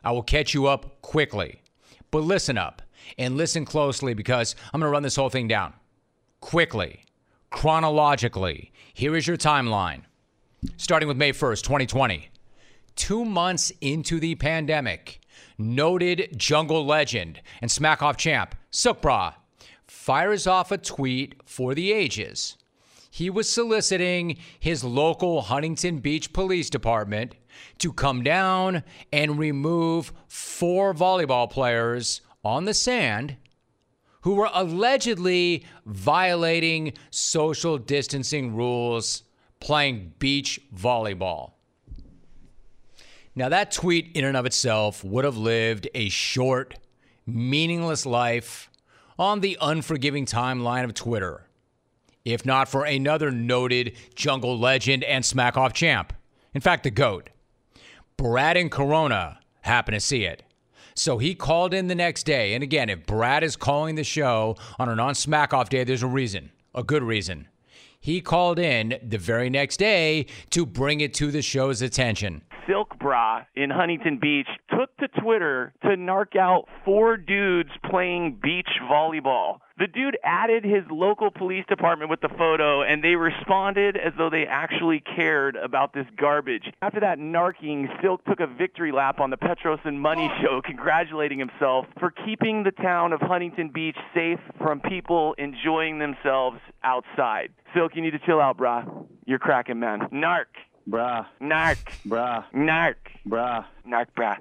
I will catch you up quickly. But listen up and listen closely because I'm going to run this whole thing down. Quickly, chronologically, here is your timeline. Starting with May 1st, 2020. 2 months into the pandemic, noted jungle legend and smack-off champ, Silk Bra, fires off a tweet for the ages. He was soliciting his local Huntington Beach Police Department to come down and remove 4 volleyball players on the sand who were allegedly violating social distancing rules playing beach volleyball. Now, that tweet in and of itself would have lived a short, meaningless life on the unforgiving timeline of Twitter, if not for another noted jungle legend and smack-off champ. In fact, the GOAT. Brad and Corona happened to see it. So he called in the next day. And again, if Brad is calling the show on a non-smack-off day, there's a reason, a good reason. He called in the very next day to bring it to the show's attention. Silk Bra in Huntington Beach took to Twitter to narc out 4 dudes playing beach volleyball. The dude added his local police department with the photo, and they responded as though they actually cared about this garbage. After that narking, Silk took a victory lap on the Petros and Money show, congratulating himself for keeping the town of Huntington Beach safe from people enjoying themselves outside. Silk, you need to chill out, brah. You're cracking, man. Narc. Brah. Narc. Brah. Narc. Brah. Narc, brah.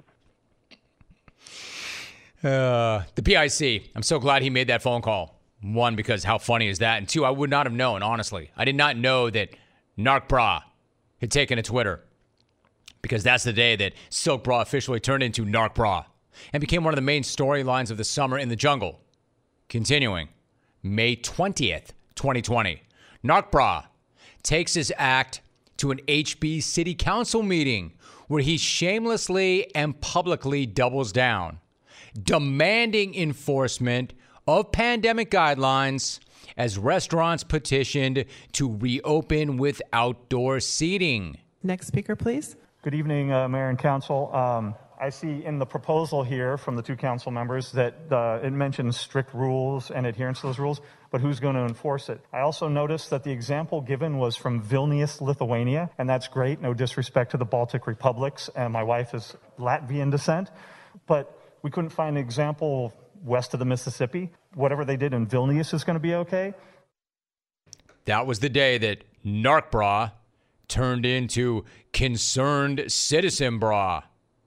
The PIC, I'm so glad he made that phone call. 1, because how funny is that? And 2, I would not have known, honestly. I did not know that Narc Bra had taken to Twitter, because that's the day that Silk Bra officially turned into Narc Bra and became one of the main storylines of the summer in the jungle. Continuing, May 20th, 2020, Narc Bra takes his act to an HB City Council meeting where he shamelessly and publicly doubles down, demanding enforcement of pandemic guidelines as restaurants petitioned to reopen with outdoor seating. Next speaker, please. Good evening, Mayor and Council. I see in the proposal here from the 2 council members that it mentions strict rules and adherence to those rules, but who's going to enforce it? I also noticed that the example given was from Vilnius, Lithuania, and that's great. No disrespect to the Baltic republics, and my wife is Latvian descent, but we couldn't find an example west of the Mississippi. Whatever they did in Vilnius is going to be okay. That was the day that Narc Bra turned into Concerned Citizen Bra.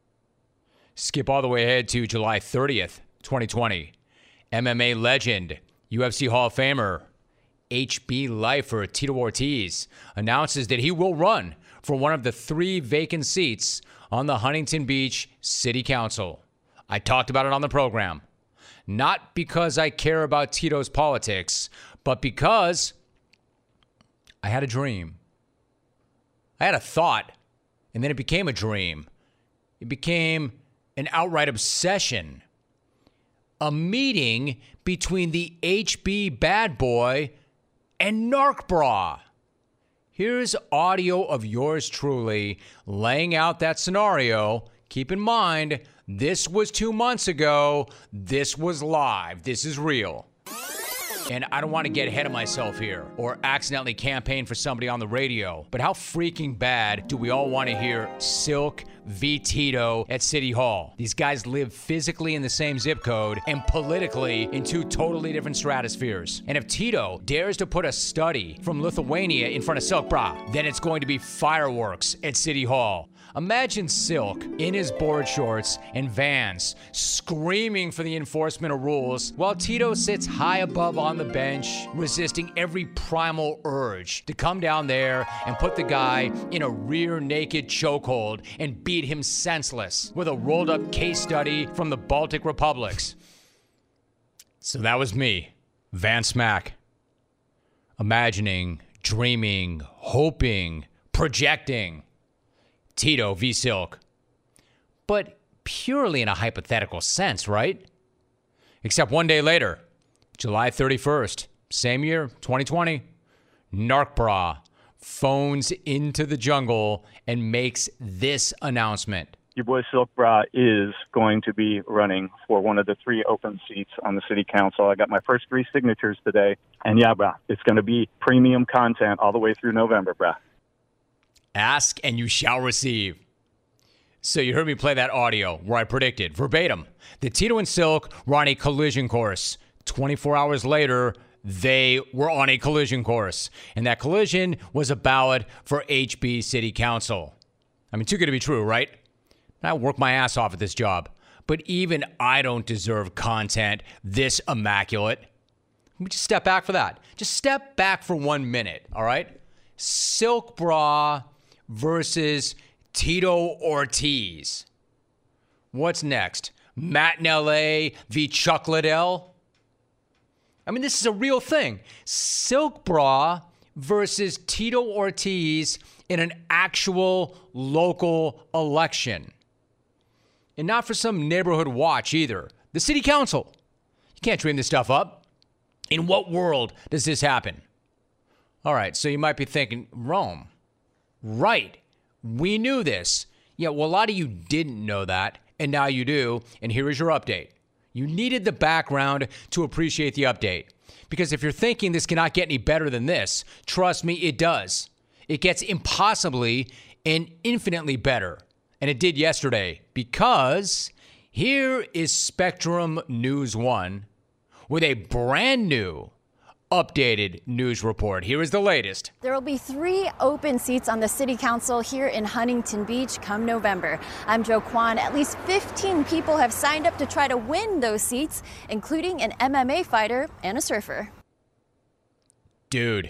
Skip all the way ahead to July 30th, 2020. MMA legend, UFC Hall of Famer, HB lifer Tito Ortiz announces that he will run for one of the 3 vacant seats on the Huntington Beach City Council. I talked about it on the program. Not because I care about Tito's politics, but because I had a dream. I had a thought, and then it became a dream. It became an outright obsession. A meeting between the HB bad boy and Narc Bra. Here's audio of yours truly laying out that scenario. Keep in mind, this was 2 months ago. This was live. This is real. And I don't want to get ahead of myself here or accidentally campaign for somebody on the radio, but how freaking bad do we all want to hear Silk v. Tito at City Hall? These guys live physically in the same zip code and politically in 2 totally different stratospheres. And if Tito dares to put a study from Lithuania in front of Silk Bra, then it's going to be fireworks at City Hall. Imagine Silk in his board shorts and Vans screaming for the enforcement of rules while Tito sits high above on the bench, resisting every primal urge to come down there and put the guy in a rear naked chokehold and beat him senseless with a rolled up case study from the Baltic republics. So that was me, Van Smack. Imagining, dreaming, hoping, projecting. Tito v. Silk. But purely in a hypothetical sense, right? Except one day later, July 31st, same year, 2020, Narc Bra phones into the jungle and makes this announcement. your boy Silk Bra is going to be running for one of the 3 open seats on the city council. I got my first 3 signatures today. And yeah, brah, it's going to be premium content all the way through November, brah. Ask and you shall receive. So you heard me play that audio where I predicted verbatim that Tito and Silk were on a collision course. 24 hours later, they were on a collision course. And that collision was a ballot for HB City Council. I mean, too good to be true, right? I work my ass off at this job. But even I don't deserve content this immaculate. Let me just step back for that. Just step back for 1 minute, all right? Silk Bra versus Tito Ortiz. What's next? Matt in L.A. v. Chuck Liddell? I mean, this is a real thing. Silk Bra versus Tito Ortiz in an actual local election. And not for some neighborhood watch either. The city council. You can't dream this stuff up. In what world does this happen? All right, so you might be thinking, Rome. Right. We knew this. Yeah, well, a lot of you didn't know that, and now you do. And here is your update. You needed the background to appreciate the update. Because if you're thinking this cannot get any better than this, trust me, it does. It gets impossibly and infinitely better. And it did yesterday, because here is Spectrum News 1 with a brand new updated news report. Here is the latest. There will be 3 open seats on the city council here in Huntington Beach come November. I'm Joe Kwan. At least 15 people have signed up to try to win those seats, including an MMA fighter and a surfer. Dude,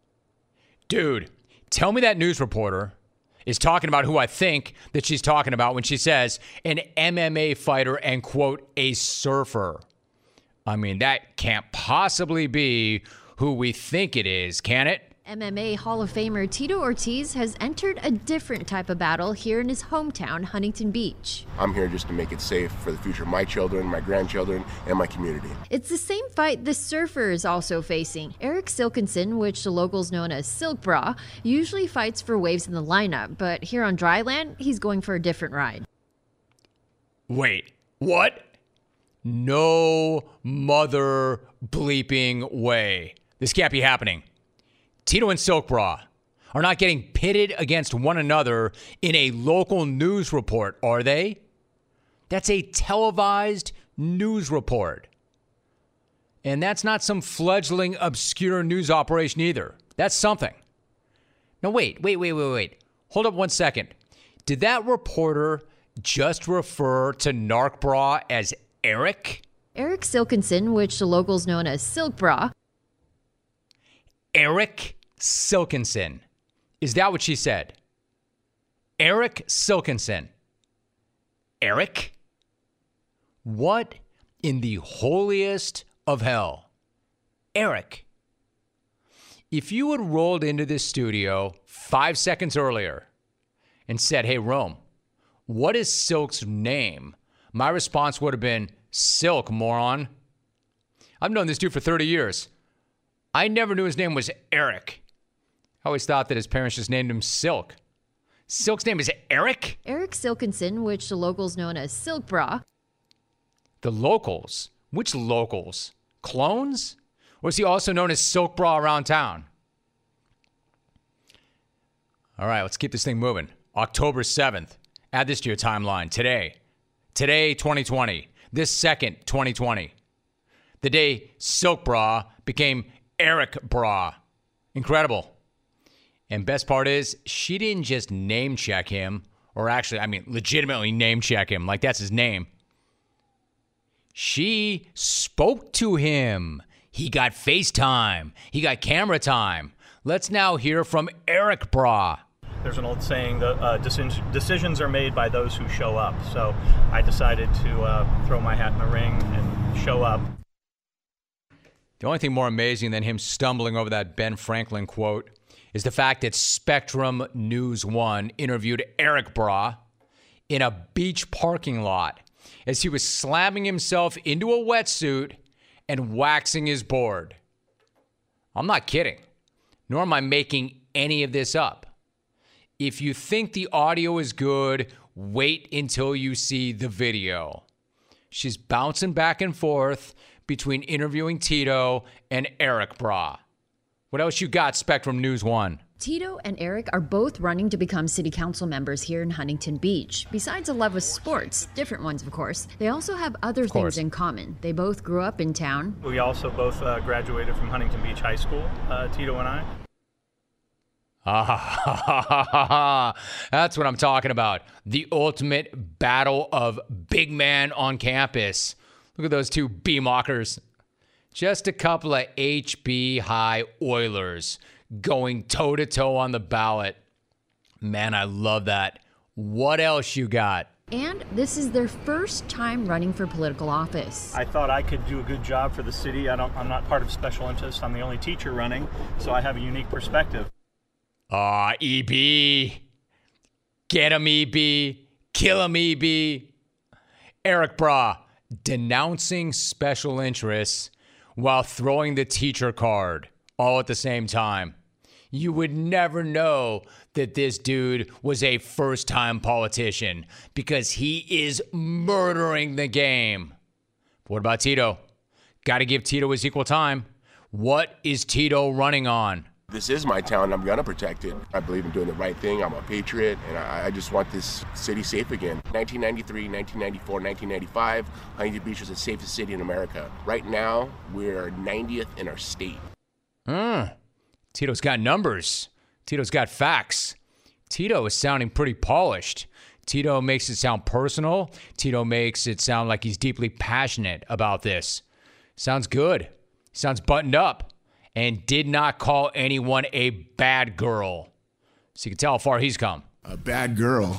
tell me that news reporter is talking about who I think that she's talking about when she says an MMA fighter and, quote, a surfer. I mean, that can't possibly be who we think it is, can it? MMA Hall of Famer Tito Ortiz has entered a different type of battle here in his hometown, Huntington Beach. I'm here just to make it safe for the future of my children, my grandchildren, and my community. It's the same fight the surfer is also facing. Eric Silkenson, which the locals know as Silk Bra, usually fights for waves in the lineup, but here on dry land, he's going for a different ride. Wait, what? No mother bleeping way. This can't be happening. Tito and Silk Bra are not getting pitted against one another in a local news report, are they? That's a televised news report. And that's not some fledgling, obscure news operation either. That's something. No, wait. Hold up 1 second. Did that reporter just refer to Narc Bra as Eric? Eric Silkenson, which the locals know as Silk Bra. Eric Silkenson. Is that what she said? Eric Silkenson. Eric? What in the holiest of hell? Eric. If you had rolled into this studio 5 seconds earlier and said, hey, Rome, what is Silk's name? My response would have been, Silk, moron. I've known this dude for 30 years. I never knew his name was Eric. I always thought that his parents just named him Silk. Silk's name is Eric? Eric Silkenson, which the locals know as Silk Bra. The locals? Which locals? Clones? Or is he also known as Silk Bra around town? All right, let's keep this thing moving. October 7th. Add this to your timeline. Today, 2020. This second, 2020. The day Silk Bra became Eric Bra. Incredible. And best part is, she didn't just name check him, or actually, legitimately name check him, like that's his name. She spoke to him. He got FaceTime. He got camera time. Let's now hear from Eric Bra. There's an old saying that decisions are made by those who show up. So I decided to throw my hat in the ring and show up. The only thing more amazing than him stumbling over that Ben Franklin quote is the fact that Spectrum News 1 interviewed Eric Bra in a beach parking lot as he was slamming himself into a wetsuit and waxing his board. I'm not kidding, nor am I making any of this up. If you think the audio is good, wait until you see the video. She's bouncing back and forth between interviewing Tito and Eric Bra. What else you got, Spectrum News 1? Tito and Eric are both running to become city council members here in Huntington Beach. Besides a love of sports, different ones of course, they also have other things in common. They both grew up in town. We also both graduated from Huntington Beach High School, Tito and I. That's what I'm talking about. The ultimate battle of big man on campus. Look at those two B-mockers. Just a couple of HB high Oilers going toe-to-toe on the ballot. Man, I love that. What else you got? And this is their first time running for political office. I thought I could do a good job for the city. I'm not part of special interest. I'm the only teacher running, so I have a unique perspective. EB. Get him, EB. Kill him, EB. Eric Bra denouncing special interests while throwing the teacher card all at the same time. You would never know that this dude was a first-time politician because he is murdering the game. What about Tito? Got to give Tito his equal time. What is Tito running on? This is my town. I'm going to protect it. I believe in doing the right thing. I'm a patriot, and I just want this city safe again. 1993, 1994, 1995, Huntington Beach was the safest city in America. Right now, we're 90th in our state. Tito's got numbers. Tito's got facts. Tito is sounding pretty polished. Tito makes it sound personal. Tito makes it sound like he's deeply passionate about this. Sounds good. Sounds buttoned up. And did not call anyone a bad girl. So you can tell how far he's come. A bad girl.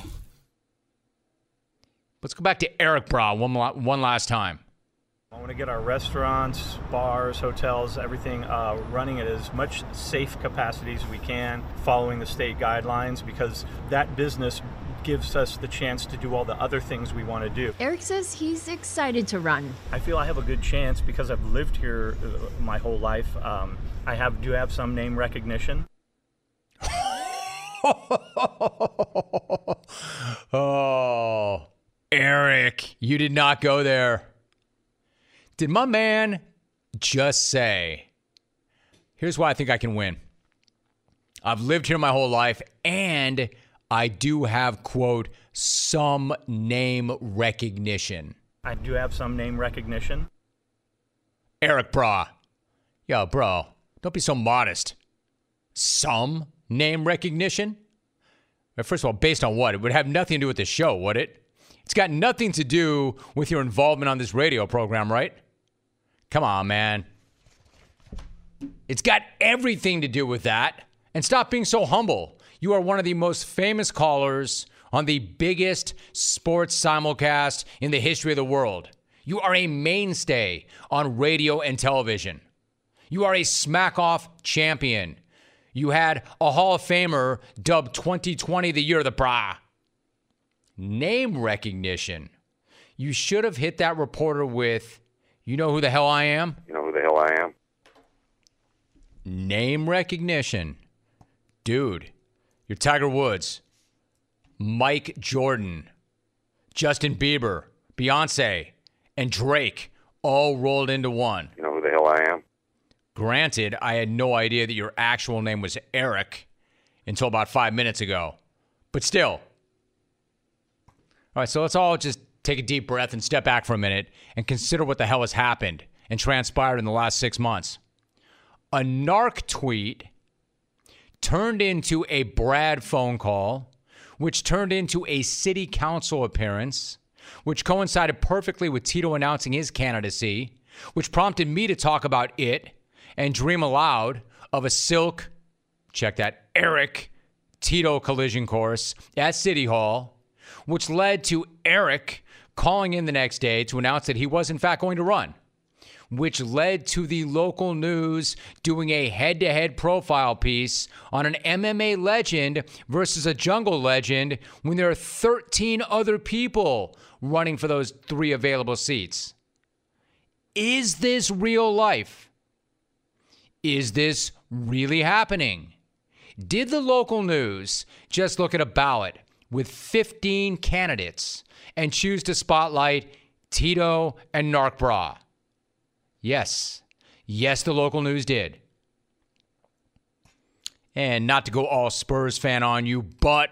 Let's go back to Eric Bra one last time. I want to get our restaurants, bars, hotels, everything running at as much safe capacity as we can, following the state guidelines, because that business gives us the chance to do all the other things we want to do. Eric says he's excited to run. I feel I have a good chance because I've lived here my whole life. I do have some name recognition. Oh, Eric, you did not go there. Did my man just say, here's why I think I can win. I've lived here my whole life, and I do have, quote, some name recognition. I do have some name recognition. Eric Bra. Yo, bro, don't be so modest. Some name recognition? First of all, based on what? It would have nothing to do with the show, would it? It's got nothing to do with your involvement on this radio program, right? Come on, man. It's got everything to do with that. And stop being so humble. You are one of the most famous callers on the biggest sports simulcast in the history of the world. You are a mainstay on radio and television. You are a smack-off champion. You had a Hall of Famer dubbed 2020 the year of the Bra. Name recognition. You should have hit that reporter with, you know who the hell I am? You know who the hell I am? Name recognition. Dude, you're Tiger Woods, Mike Jordan, Justin Bieber, Beyonce, and Drake all rolled into one. You know who the hell I am? Granted, I had no idea that your actual name was Eric until about 5 minutes ago. But still. All right, so let's all just take a deep breath and step back for a minute and consider what the hell has happened and transpired in the last 6 months. A narc tweet turned into a Brad phone call, which turned into a city council appearance, which coincided perfectly with Tito announcing his candidacy, which prompted me to talk about it and dream aloud of a Silk, check that, Eric, Tito collision course at City Hall, which led to Eric calling in the next day to announce that he was in fact going to run, which led to the local news doing a head-to-head profile piece on an MMA legend versus a jungle legend when there are 13 other people running for those 3 available seats. Is this real life? Is this really happening? Did the local news just look at a ballot with 15 candidates and choose to spotlight Tito and Narc Bra? Yes. Yes, the local news did. And not to go all Spurs fan on you, but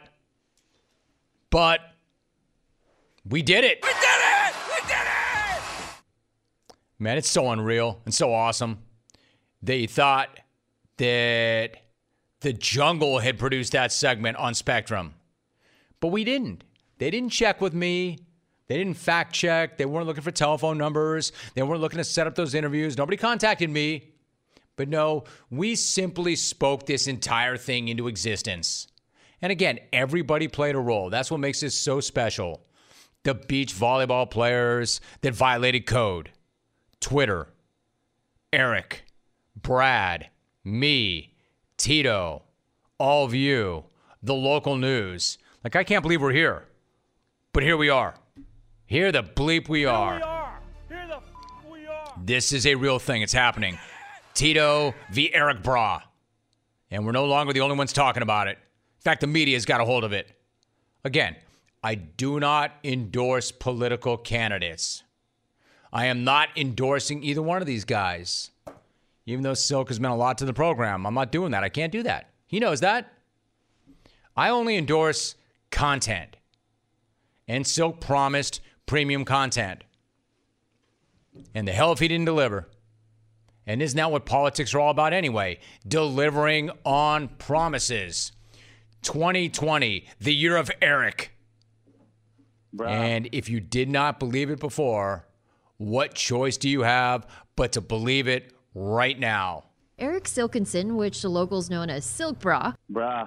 we did it. We did it! We did it! Man, it's so unreal and so awesome. They thought that the Jungle had produced that segment on Spectrum. But we didn't. They didn't check with me. They didn't fact check. They weren't looking for telephone numbers. They weren't looking to set up those interviews. Nobody contacted me. But no, we simply spoke this entire thing into existence. And again, everybody played a role. That's what makes this so special. The beach volleyball players that violated code. Twitter. Eric. Brad. Me. Tito. All of you. The local news. Like, I can't believe we're here. But here we are. Here the bleep we are. Here the we are. This is a real thing. It's happening. Tito v. Eric Bra. And we're no longer the only ones talking about it. In fact, the media's got a hold of it. Again, I do not endorse political candidates. I am not endorsing either one of these guys. Even though Silk has meant a lot to the program, I'm not doing that. I can't do that. He knows that. I only endorse content. And Silk promised premium content. And the hell if he didn't deliver. And isn't that what politics are all about anyway? Delivering on promises. 2020, the year of Eric. Bruh. And if you did not believe it before, what choice do you have but to believe it right now? Eric Silkinson, which the locals known as Silk Bra. Bruh.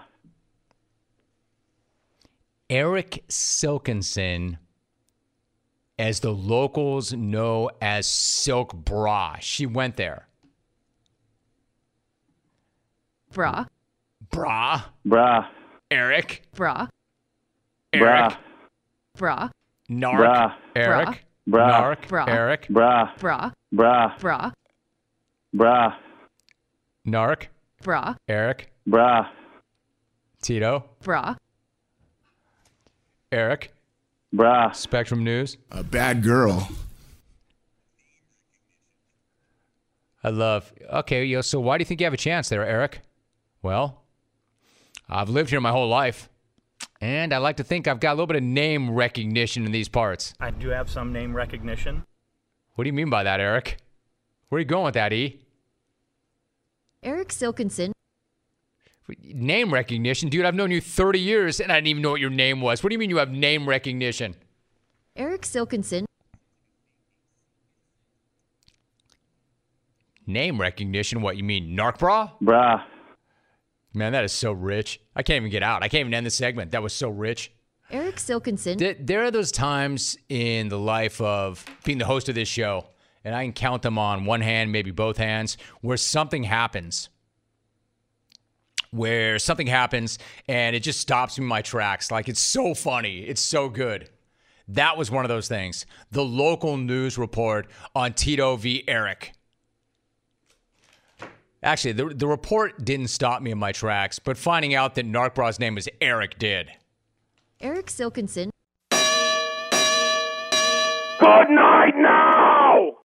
Eric Silkinson, as the locals know as Silk Bra. She went there. Bra. Bra. Bra. Eric. Bra. Eric. Bra. Narc. Bra. Eric. Bra. Narc. Bra. Eric. Bra. Bra. Bra. Bra. Bra. Narc. Bra. Eric. Bra. Tito. Bra. Eric. Bra. Spectrum News. A bad girl. I love. Okay, so why do you think you have a chance there, Eric? Well, I've lived here my whole life, and I like to think I've got a little bit of name recognition in these parts. I do have some name recognition. What do you mean by that, Eric? Where are you going with that, E? Eric Silkinson. Name recognition? Dude, I've known you 30 years, and I didn't even know what your name was. What do you mean you have name recognition? Eric Silkinson. Name recognition? What, you mean Narc Bra? Bra. Man, that is so rich. I can't even get out. I can't even end the segment. That was so rich. Eric Silkinson. There are those times in the life of being the host of this show, and I can count them on one hand, maybe both hands, where something happens. And it just stops me in my tracks. Like, it's so funny. It's so good. That was one of those things. The local news report on Tito v. Eric. Actually, the report didn't stop me in my tracks, but finding out that Narc Bra's name was Eric did. Eric Silkinson. Good night now!